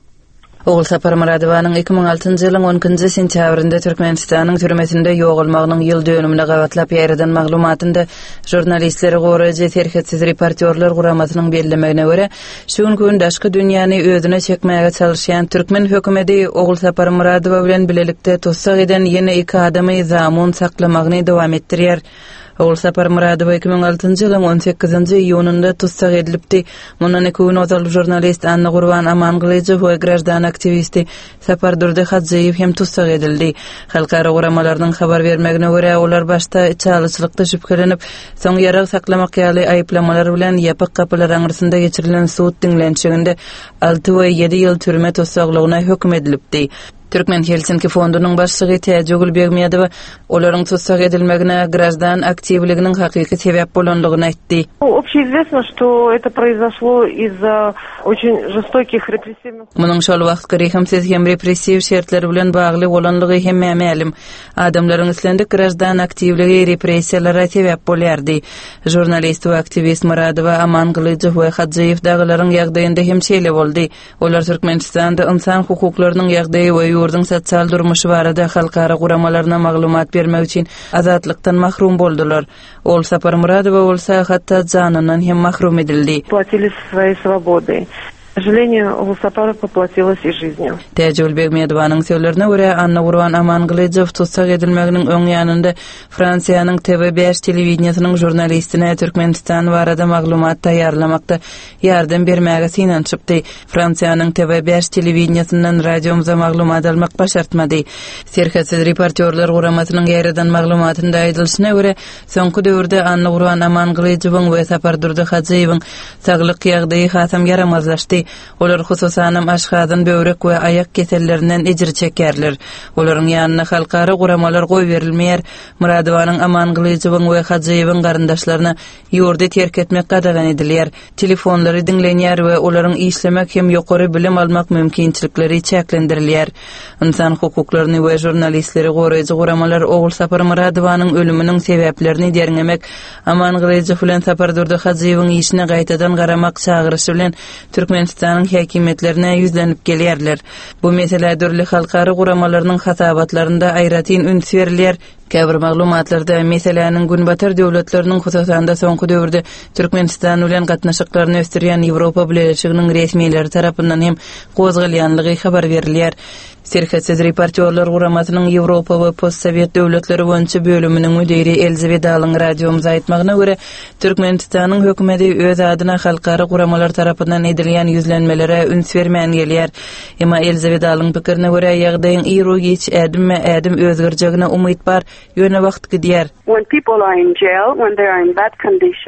Ogul Sapar Muradowanyň iki ming altyncy ýylyň on ikinji sentýabrynda Türkmenistanyň türmesinde ýogalmagynyň ýyl dönümine gawatlap ýerden maglumatynda jurnalistleri goraýjy terhetsiz reportyorlar guramasynyň bellemegine görä, şu gün daşky dünýäni özüne çekmäge çalışýan Türkmen hökümeti Ogul Sapar Muradow bilen bilelikde tutsak eden ýene iki adamy zamon saklamagyny dowam etdirýär. Ogul Sapar Muradow iki ming altyncy ýylyň on sekizinji iýunynda tutsak edilipdi. Mundan iki gün ozal jurnalist Anna Gurban Amanglyjow we grajdan aktivisti Sapardurdy Hajiýew hem tutsak edildi. Halkara guramalarynyň habar bermegine görä olar başda çalyçylykda şüphelenip, soň ýarag saklamak ýaly aýplamalar bilen ýapyk kapylar aňyrsynda geçirilen suud dinlenşiginde alty we ýedi ýyl türme tutsaklygyna hökm edilipdi. Türkmen Helsinki fondunyň başlygy Täjegül Begmedow olaryň tutsak edilmegine grajdan aktivliginiň hakyky sebäp bolanlygyny aýtdy. Общеизвестно, что это произошло из-за очень жестоких репрессивных. Munyň şol wagtky rehimsiz hem repressiw şertler bilen bagly bolanlygy hem mälim. Adamlaryň islendik grajdan aktivligi repressiýalara sebäp bolýardy. Jurnalist we aktivist Muradow Amanglyjow we Hajiýew daglaryň ýagdaýynda hem şeýle boldy. Olar Türkmenistanda insan hukuklarynyň ýagdaýy we ýurdun sosial durmuşy barada halkara guramalaryna maglumat bermek üçin azatlykdan mahrum boldular. Ogul Sapar Muradow bolsa hatda janyndan hem mahrum edildi. Платили своей свободой. К сожалению, Ogul Sapar поплатилась и жизнью. Täjegül Begmedowyň söýlerine görä Anna Gurban Amanglyjow tutsak edilmeginiň öň ýanynda Fransiýanyň T V beş telewizionynyň jurnalistine Türkmenistan barada maglumat taýýarlamakda ýardam bermäge synançypdy. Fransiýanyň T V beş telewizionynyň radiomuza maglumat almak başartmady. Serhetsiz reportyorlar guramasynyň ýerden maglumatynda aýdylyşyna görä, soňky döwürde Anna Gurban Amanglyjowyň we Sapardurdy Hajiýewiň saglyk ýagdaýy hasam yaramazlaşdy. Olar hususan aşgadan böwrek we ayak kesellerinden ejir çekerler. Olaryň ýanyna halkara guramalar goý berilmeýär. Muradowanyň Amanglyjowyň we Hajiýewiň garyndaşlaryna ýurdy terk etmek gadagan edilýär. Telefonlary dinlenýär we olaryň işlemek hem ýokary bilim almak mümkinçilikleri çäklendirilýär. İnsan hukuklaryny we jurnalistleri goraýjy guramalar Ogul Sapar Muradowanyň ölüminiň sebäplerini derňemek, Amanglyjow bilen Sapardurdy Hajiýewiň işine gaýtadan garamak çağırysy bilen Türkmenistanyň häkimetlerine ýüzlenip gelýärler. Bu mesele dörli halkara guramalarynyň hasabatlarynda aýratyn üns berilýär. Käbir maglumatlarda meseleniň günbatar döwletleriniň hususanda soňky döwürde Türkmenistan bilen gatnaşyklaryny östirýän Ýewropa Birleşiginiň resmiýetleri tarapyndan hem gozgalýanlygy habar berilýär. Serhetsiz reportyorlar guramasynyň Ýewropa we postsovet döwletleri boýunça bölüminiň müdiri Elizabeth Dalyň radiomuza aýtmagyna görä, Türkmenistanyň hökümeti öz adyna halkara guramalar tarapyndan edilýän ýüzlenmelere üns bermän gelýär. Emma Elizabeth Dalyň pikirine görä, ýagdaýyň ýyry geç ädim we ädim özgärjegine umyt bar, ýöne wagt gidýär. When people are in jail, when they are in bad condition,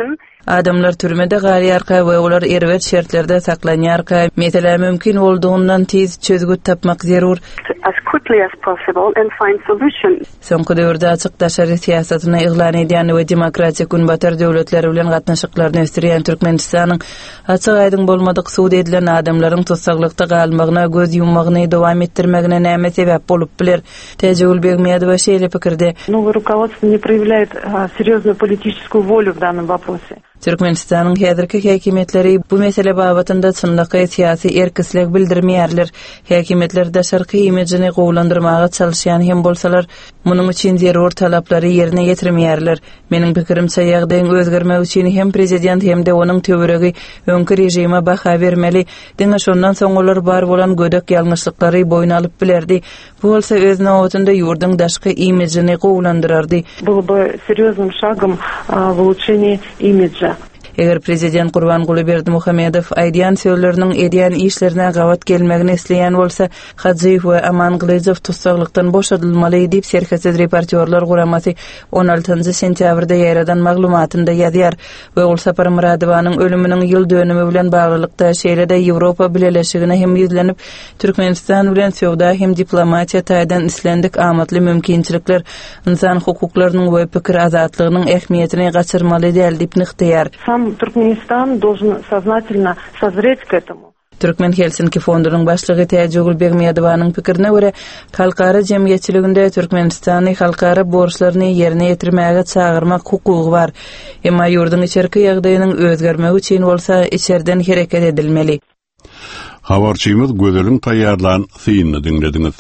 Adamlar türmede garýarka we olar erwet şertlerde saklanýarka, mesele mümkin bolduğundan tez çözgüt tapmak zerur. As quickly as possible and find solutions. Soňky döwürde açyk daşary siýasatyny eglan edýän we demokratik günbatar döwletleri bilen gatnaşyklaryny östirýän Türkmenistanyň açyk aýdyň bolmadyk suud edilen adamlaryň tutsaklykda galmagyna, göz yummagyny dowam etdirmegine näme sebäp bolup biler? Tejegül Begmedowa şeýle pikirde. Новое руководство не проявляет серьезную политическую волю в данном вопросе. Türkmenistanyň häzirki häkimetleri bu mesele babatynda çynlyky syýasy erkislik bildirmeýärler. Häkimetler daşarky imijini gowlandyrmaga çalışýan hem bolsalar, munyň üçin zerur talaplary ýerine ýetirmeýärler. Meniň pikirimçe ýagdaýyň özgermek üçin hem prezident hem de onuň töweregi öňkü rejime baha bermeli. Diňe şondan soň olar bar bolan gödek ýalňyşlyklary boýuna alyp bilerdi. Bu bolsa öz nawatynda ýurduň daşky imijini gowlandyrardy. Было бы серьезным шагом в улучшении имиджа. Eger prezident Gurbanguly Berdimuhammedow aýdýan söýleriniň edýän işlerine gawat gelmegini isleýän bolsa, Hajiýew we Amangylyjow tutsaklykdan boşadylmaly diýip Serhesiz reportyorlar guramasy on altynjy sentýabrda ýaradan maglumatynda ýazýar. We ol Sapar Muradowanyň ölüminiň ýyl dönümi bilen baglykda şeýle-de Ýewropa bileşigine hem ýüzlenip Türkmenistan bilen söwda hem diplomatiýa taýdan islendik amatly mümkinçilikler insan hukuklarynyň we pikir azatlygynyň ähmiýetini gaçyrmaly däl diýip nykdýar. Туркменистан должен сознательно созреть к этому. Türkmen Helsinki fondunyň başlygy Tejegül Begmedowanyň pikirine görä, halkara jemgyýetçiliginde Türkmenistany halkara borçlaryny ýerine ýetirmäge çağırmak hukugy bar. Emma ýurduň içerki ýagdaýynyň özgermegi üçin bolsa içerden hereket edilmeli. Habarçymyz Gödeliň taýýarlan synyny dinlediňiz.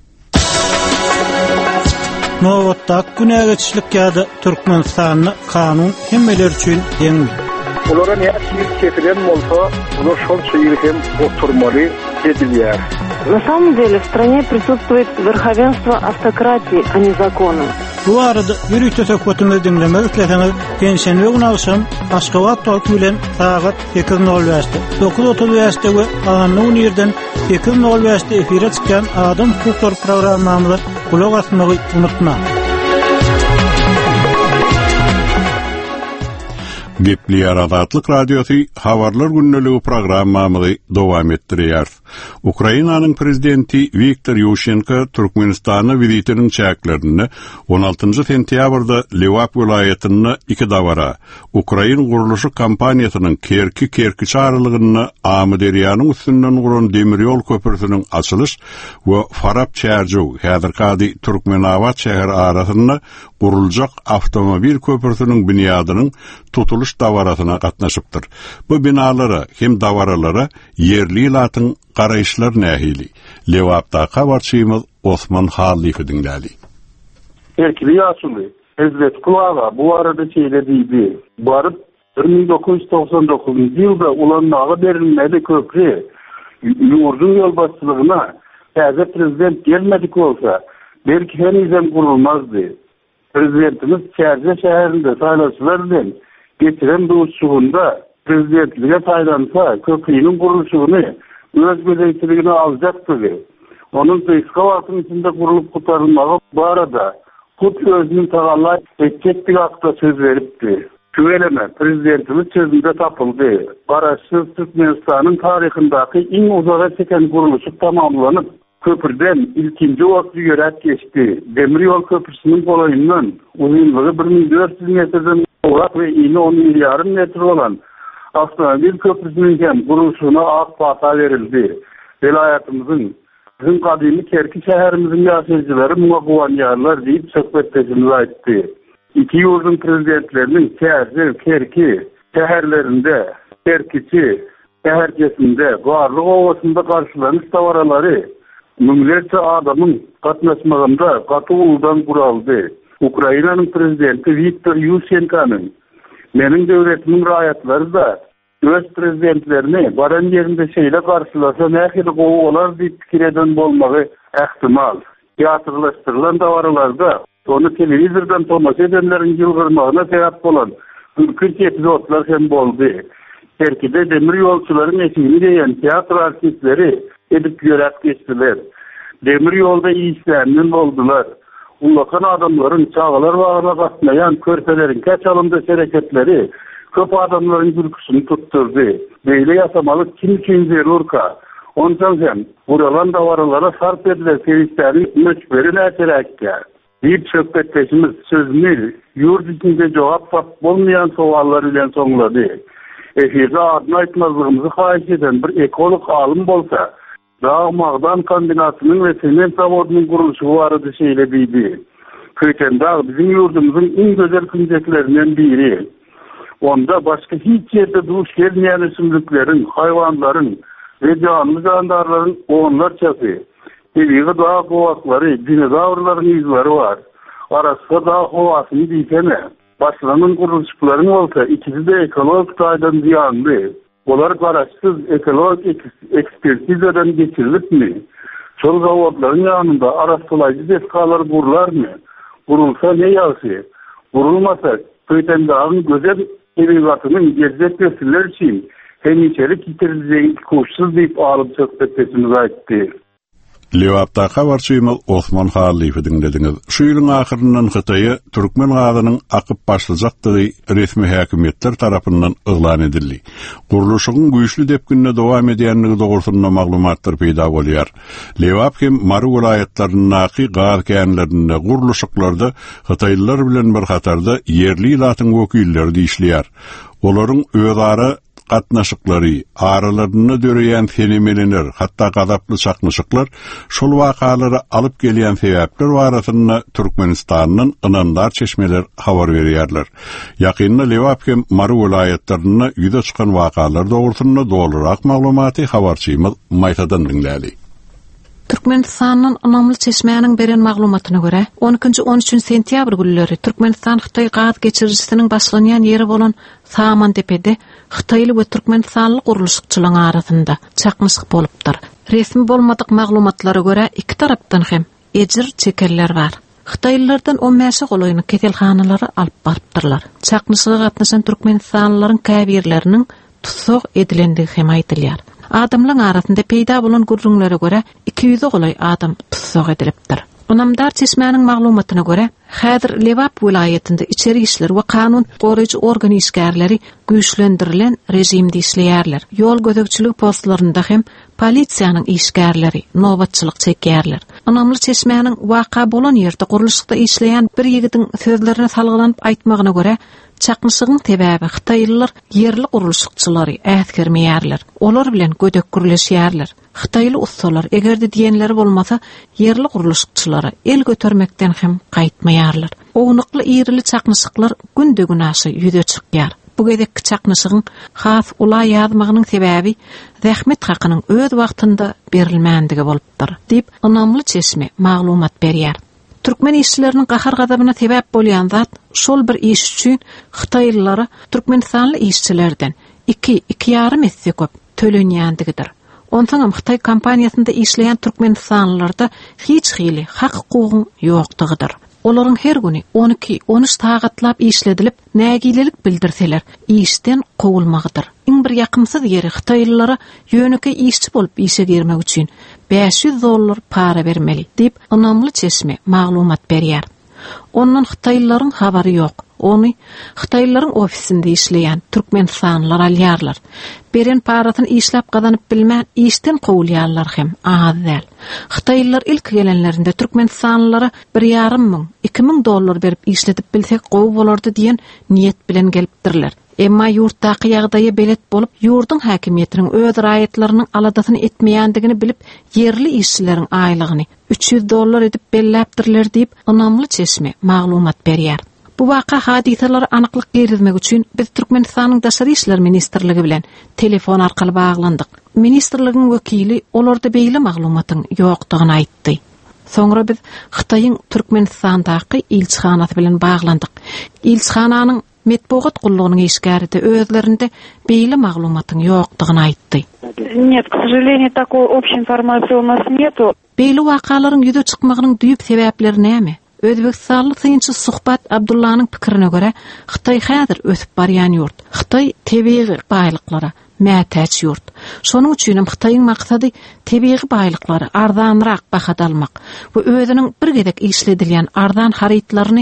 Nowatda günägeçlik ýa-da Türkmenistanyň kanun hemmeler üçin deňmi? Olara ne açık ketiren bolsa, olar şol şeýle hem oturmaly edilýär. На самом деле в стране присутствует верховенство автократии, а не закона. Bu arada ýürüýte söhbetimizi dinlemek isleseňiz, Genşenbe günü akşam Aşgabat Tolky bilen saat sekiz nol beşde dokuz otuz beşde we Ananyň ýerden sekiz nol beşde efire çykan Adam hukukları programmamyza kulak asmagy unutma. Gepliyar Adatlyk Radiosu Habarlar Günneligi programmamyzy dowam etdirýär. Ukrainanyň prezidenti Viktor Yushchenko Türkmenistana vizitiniň çäklerini on altynjy sentýabrda Lewap welaýatyny iki dawara Ukrain guruluşy kampaniýasynyň kerki kerki çağrılıgyny Amederýanyň üstünden guran demir ýol köprüsiniň açylyş we Farab çärjü häzirki Türkmenawat şäher arasyna guruljak awtomobil köprüsiniň binýadynyň tutuluş dawarasyna gatnaşypdyr. Bu binalara hem dawaralara yerli latyň garaýşlar nähili. Lewapda habarçymyz Osman Halifi dinlädi. Erkili ýaşuly Hezret Kulaga bu arada şeýle diýdi. Baryp bir ming dokuz ýüz toksan dokuzunjy ýylda ulanmagy berilmeli köprü ýurdun ýol başçylygyna häzir prezident gelmedik bolsa, belki henüzem gurulmazdy. Prezidentimiz Çärje şäherinde saýlaşylar bilen geçiren duşugunda prezidentlige taýlansa köprüniň guruluşyny öz gözeýçiligine aljakdy. Onun Eskavatın içinde kurulup kurtarılmağı bu arada Kut özünün tagalla etkettik hakta söz veripdi. Güveneme, prezidentimiz sözünde tapıldı. Baraşsız Türkmenistan'ın tarihindaki en uzağa çeken kuruluşu tamamlanıp köprüden ilkinci vakti yöret geçti. Demiryol köprüsünün kolayından uzunluğu bir bin dört yüz metreden orak ve iğne on milyarın metre olan avtomobil köprüsünün hem kuruluşuna ak bata verildi. Velayatımızın bizim kadimi Kerki şehrimizin yaşayıcıları buna guvaniyarlar deyip söhbetleşimizi aytti. İki yurdun prezidentlerinin Çärje, Kerki şehirlerinde, Kerkiçi şehircesinde, Garlyk Ovasında karşılanış davaraları mümlerce adamın katnaşmağında katı uludan kuraldı. Ukrayna'nın prezidenti Viktor Yushchenko'nun menin devletimin raýatları da öz prezidentlerini baran yerinde şeyle karşılasa nähili gowy olar diýip pikir eden bolmagy ähtimal. Ýatyrlaşdyrylan dawaralarda onu televizordan tomaşa edenleriň ýylgyrmagyna sebäp bolan mümkin epizodlar hem boldy. Terkide demir ýolçularyň eşigini diýen teatr artistleri edip ýörät geçdiler. Demir ýolda işlärden boldular. Ulakan adamların çağlar bağına basmayan körpelerin kaç alımda hareketleri köp adamların gülküsünü tutturdu. Beýle ýasamalyk kim üçin zerurka? Ondan hem buralan dawaralara sarp edilen sevişleri möçberi näçerekkä? Bir söhbetleşimiz sözünü yurt içinde cevap bolmayan soğallar ile sonladı. Efirde adını aytmazlığımızı haýyş eden bir ekolog alım bolsa, Dağ-Mağdan kombinatının ve sement zavodunun kuruluşu barada şeýle diýdi. Köýtendağ bizim yurdumuzun en güzel künceklerinden biri. Onda başka hiç yerde duruş gelmeyen ösümlüklerin, hayvanların ve canlı candarların onlarçası. Eviği dağ kovakları, dinozavrların izleri var. Arasında dağ kovasını diysene. Başlanın kuruluşlarının olsa ikisi de ekolog taydan ziyanlı. Olar garaşsız ekolog ekspertizeden geçirilip mi? Çol zavodların yanında araştırmacı deskalar kurlar mı? Kurulsa ne yağsı? Kurulmasa Köýtendağ'ın gözel evigatının gerzek vesiller için hem içerik yitirileceği kuşsuz deyip alıp söhbetesimiz aytdı. Lewapda habarçymyl Osman Haliýew dinlediňiz. Şu ýylyň ahyryndan Hytaýa türkmen gazynyň akyp başlajakdygy resmi häkimetler tarapyndan yglan edildi. Guruluşyň güýçli depkinne dowam edýänligi dogrusyna maglumatlar peýda bolýar. Lewap hem Mary welaýatlarynyň naky gaz känlerinde guruluşyklarda Hytaýlylar bilen bir hatarda yerli ýylatyň wekilleri diýişliýär. Olaryň özara gatnaşyklary, aralarını döreýän fenomenler, hatda gadaply çakmışyklar şol wakalary alyp gelýän sebäpler barasyna Türkmenistanyň ynandar çeşmeler habar berýärler. Ýakynda Lewap hem Mary welaýatlaryna ýüze çykan wakalar dogrusyna dolurak maglumaty habarçymyz Maýtadan dinlädi. Türkmenistanyň önemli çeşmäniň beren maglumatyna görä, on ikinji on üçinji sentýabr günleri Türkmenistan Hytaý gaz geçirjisiniň başlanýan ýeri bolan Samantepe'de Hytaýly we Türkmenistanly guruluşçylaryň arasynda çakmyşyk bolupdyr. Resmi bolmadyk maglumatlara görä iki tarapdan hem ejir çekerler bar. Hytaýlylardan on beş golaýyny ketelhanalary alyp barypdyrlar. Çakmyşyga gatnaşan Türkmenistanlylaryň käbirleriniň tutsak edilendigi hem aýdylýar. Adamlaryň arasynda peýda bolan gurrunlara görä iki ýüze golay adam tutsak edilipdir. Onamdar çeşmäniň maglumatyna görä, häzir Lewap vilayetinde içeri işler we kanun goraýjy organ işgärleri güýçlendirilen rejimde işleýärler. Ýol gözegçilik postlarynda hem polisiýanyň işgärleri nobatçylyk çekýärler. Onamly çeşmäniň waka bolan ýerde guruluşda işleýän bir ýigitiň sözlerine salgylanyp aýtmagyna görä, çakmyşygyň sebäbi Hytaýlylar yerli guruluşçylary äskermeýärler. Olar bilen gödek gürleşýärler. Hytaýly ustalar egerde diýenleri bolmasa, yerli guruluşçylary el götürmekden hem gaýtmaýarlar. Oňukly ýerli çakmyşyklar günde-gün aşy ýüze çykýar. Bu gedek çakmyşygyň has ulay ýazmagynyň sebäbi zähmet hakynyň öz wagtynda berilmänligi bolupdyr, diýip önemli çeşme maglumat berýär. Türkmen işçilerinin qahar gadabyna sebäp bolýan zat şol bir iş üçin Hytaýlylara Türkmenistanly işçilerden iki iki ýarym esse köp tölenýändigidir. Ondan Hytaý kompaniýasynda işleýän Türkmenistanlylarda hiç hili hak hukugyň ýokdygydyr. Olaryň her güni on iki on üç sagatlap işledilip, nägilelik bildirseler, işden gowulmagydyr. Iň bir ýakymsyz ýeri Hytaýlylara ýönüke işçi bolup işe girmek üçin beş yüz dollar para bermeli, diýip önemli çeşme maglumat berýär. Ondan Hytaýlylaryň habary ýok. Onu Hytaýlylaryň ofisinde işleýän Türkmenistanlylar alýarlar. Beren paratyny işläp gazanyp bilmän işden gowulýarlar hem az däl. Hytaýlylar ilk gelenlerinde Türkmenistanlylara bir ýarym ming, iki ming dollar berip işletip bilsek gowy bolardy diýen niýet bilen gelipdirler. Emma yurtdaky ýagdaýy belet bolup, ýurduň häkimiýetiniň öz raýatlarynyň aladasyny etmeýändigini bilip, yerli işçileriň aýlygyny üç yüz dollar edip belläpdirler diýip önemli çeşme maglumat berýär. Bu waka hadisalara anyklyk gerizmek üçin biz Türkmenistanyň Daşary işler ministrligi bilen telefon arkaly baglandyk. Ministrligiň wekili olarda beýle maglumatyň ýokdugyny aýtdy. Soňra biz Hytaýyň Türkmenistandaky ilçihanasy bilen baglandyk. İlçihananyň Metbogat gullugynyň işgäride özlerinde beýle maglumatyň ýokdugyny aýtdy. Нет, к сожалению, такой общей информации у нас нету. Beýle wakalaryň ýüze çykmagynyň düýüp sebäpleri näme? Özbekistanly synçy Suhbat Abdullanyň pikirine görä, Hytaý häzir ösüp barýan ýurt. Hytaý tebii baýlyklara mätäç ýurt. Şonuň üçin Hytaýyň maksady tebii baýlyklary arzanrak bahada almak we özüniň bir gedek işledilýän arzan harytlaryny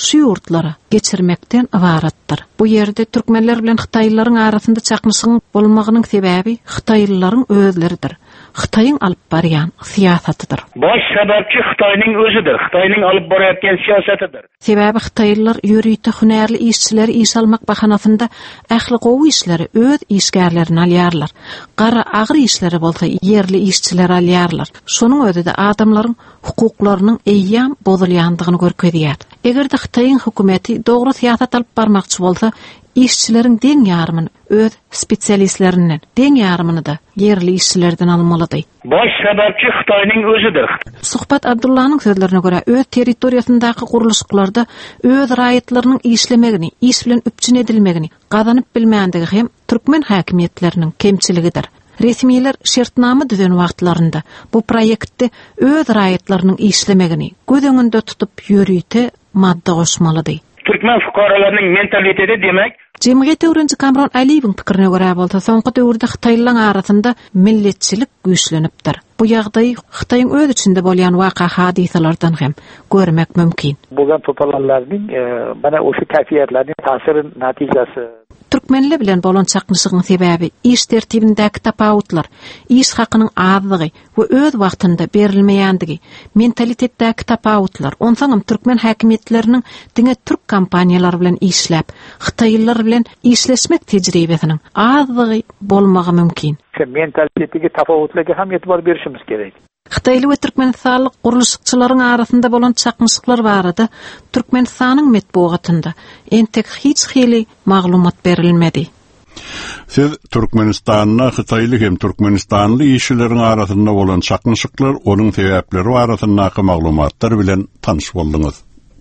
şu ýurtlara geçirmekden ibaratdyr. Bu ýerde türkmenler bilen Hytaýlylaryň arasynda çaknyşygyň bolmagynyň sebäbi Hytaýlylaryň özleridir. Hytaýyň alyp barýan siýasatydyr. Baş sebäpçi Hytaýnyň özüdir. Hytaýnyň alyp barýatgan siýasatydyr. Sebäbi Hytaýlylar ýörüýte hünärli işçileri iş almak bahanasynda ähli gowy işleri öz işgärlerini alýarlar. Gara agyr işleri bolsa yerli işçiler alýarlar. Şonuň özü de adamlaryň hukuklarynyň eýýam bozulýandygyny görkezýär. Egerde Hytaýyň hökümeti dogry siýasat alyp barmakçy bolsa, işçilerin deň ýarmyny öz spesialistlerinden, deň ýarmyny da yerli işçilerden almalydy. Baş sebäpçi Hytaýnyň özüdir. Suhbat Abdullah'nın sözlerine göre öz territoriýasyndaky guruluşyklarda öz raýatlarynyň işlemegini, iş bilen üpçün edilmegini gazanyp bilmänligi hem türkmen häkimiýetleriniň kemçiligidir. Resmiýetler şertnama düzen wagtlarynda bu proýektde öz raýatlarynyň işlemegini göz öňünde tutup ýörüýte madda goşmalydy. Türkmen fukaralarynyň mentaliteti demek Cemiyet öwrenji Kamran Aliýewiň pikirine görä bolsa, soňky döwürde Hytaýlylaryň arasynda milletçilik güýçlenipdir. Bu ýagdaý Hytaýyň öz içinde bolýan waka hadisalardan hem görmek mümkin. Bolan toparlanlaryň bana oşu käfiýetleriniň täsiri natijasi. Türkmenler bilen bolan çaknyşygyň sebäbi iş tertibindäki tapawutlar, iş hakynyň azlygy we öz wagtynda berilmeýändigi, mentalitetdäki tapawutlar. Onsaňam türkmen häkimiýetleriniň diňe türk kompaniýalary bilen işläp, Hytaýlylar bilen işleşmek tejribesiniň azlygy bolmagy mümkin. Mentalitetdäki tapawutlarga hem ýetibor berişimiz gerek. Hytaýly we türkmenistanlyk guruluşçylaryň arasynda bolan çaknyşyklar barada Türkmenistanyň metbuatynda entek hiç hili maglumat berilmedi. Siz Türkmenistanyna Hytaýly hem Türkmenistanly işçileriň arasynda bolan çaknyşyklar, onuň sebäpleri barasyndaky maglumatlar bilen tanyş boldyňyz.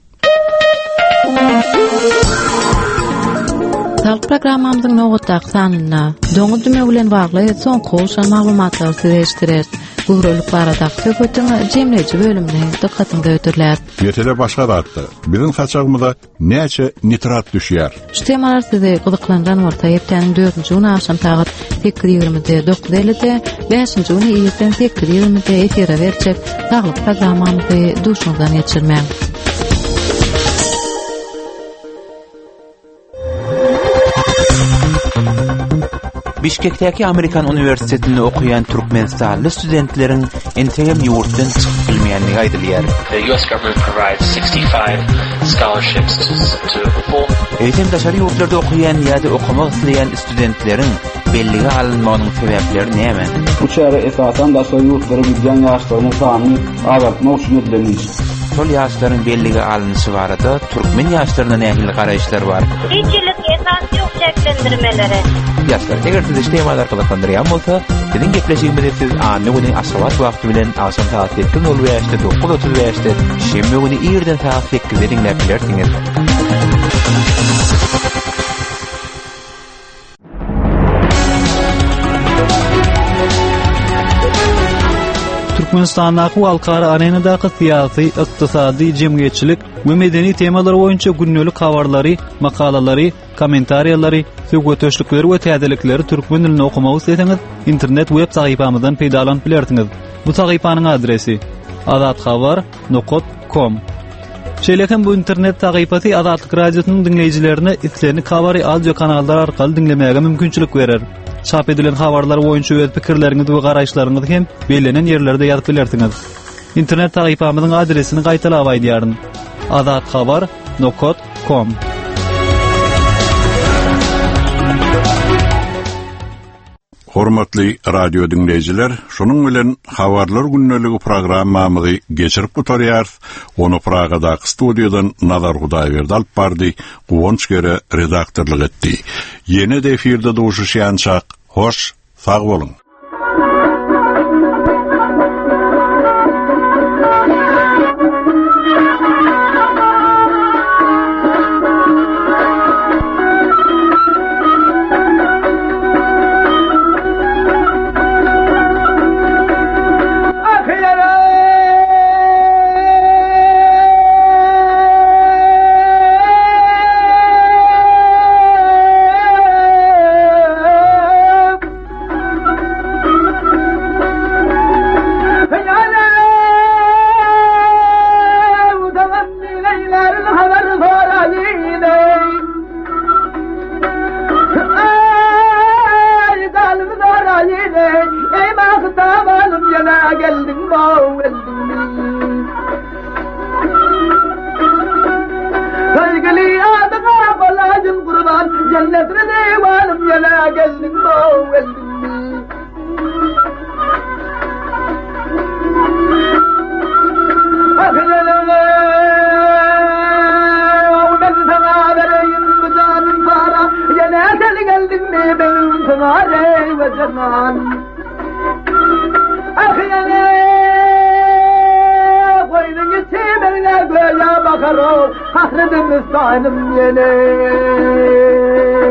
Sağlık programmamyzyň nowatdaky sanyna doňy düme bilen bagly soňky şol maglumatlar süreşdirer. Guruluk baradaky söhbetiň jemleýici bölümine dikkatyňy ötürler. Ýetele başga datdy. Biziň saçagymyza näçe nitrat düşýär? Şu temalar sizi gyzyklandan bolsa, hepden dördünji gün akşam saat sekiz ýigrimide dokuz ellide, beşinji gün ýerden sekiz ýigrimide efire berjek. Sağlyk programmamyzy duşundan geçirmän. Bişkekdäki Amerikan Üniversitetinde okuyan Türkmenistanly studentleriň entegem ýurtdan çykyp bilmeýänligi aýdylýar. The U S government provides sixty-five scholarships to to full. Eýtem daşary ýurtlarda okuyan ýa-da okumak isleýän studentleriň belligi alınmagynyň sebäpleri näme? Bu çäre esasan daşary ýurtlara gidýän ýaşlaryň sanyny azaltmak üçin edilen iş. Şol ýaşlaryň belligi alynşy barada türkmen ýaşlaryna nähili garaýşlar bar. Hiçlik esas ýok çeklendirmeleri. Ýaşlar, eger siz temalar gyzyklandyrýan bolsa, sizin gepleşigimizde siz anny güni aşabat wagty bilen akşam saat sekiz nol beşde dokuz otuz beşde şembe güni ýerden saat sekizde dinläp bilersiňiz. Türkmenistandaky halkara arenadaky syýasy, ykdysady, jemgyýetçilik we medeni temalar boýunça günnelik habarlary, makalalary, kommentariýalary, söhbetleşikleri we täzelikleri türkmen dilinde okumagy isteseňiz, internet web sahypamyzdan peýdalanyp bilersiňiz. Bu sahypanyň adresi azatxabar nokta com. Şeýlekem bu internet sahypasy Azatlyk radiosynyň dinleýijilerine islerini habary audio kanallar arkaly dinlemäge mümkinçilik berer. Çap edilen habarlar boýunça öz pikirleriňizi we garaýşlaryňyzy hem belenen ýerlerde ýazyp bilersiňiz. İnternet sahypamyzyň adresini gaýtalap aýdýaryn. azatxabar nokta com. Hormatly radio dinleyijiler, şonuň bilen habarlar günneligi programmamyzy geçirip gutarýar. Onu Pragadaky studiýadan Nazar Hudaýberdi alyp bardy, Guwonç gere redaktorlyk etdi. Ýene de efirde duşuşýançak, hoş, sag bolun. Cennetine divanım yana geldim o geldim. Akıllılı ben sana vereyim bu canım para. Yana sen geldin mi benim sana ey ve canan. Akıllılı koynun içimine böyle bakar o. Hasredim ıstanım yine.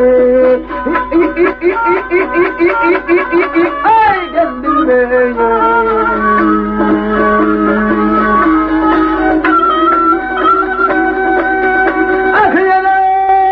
Ay geldim be ya.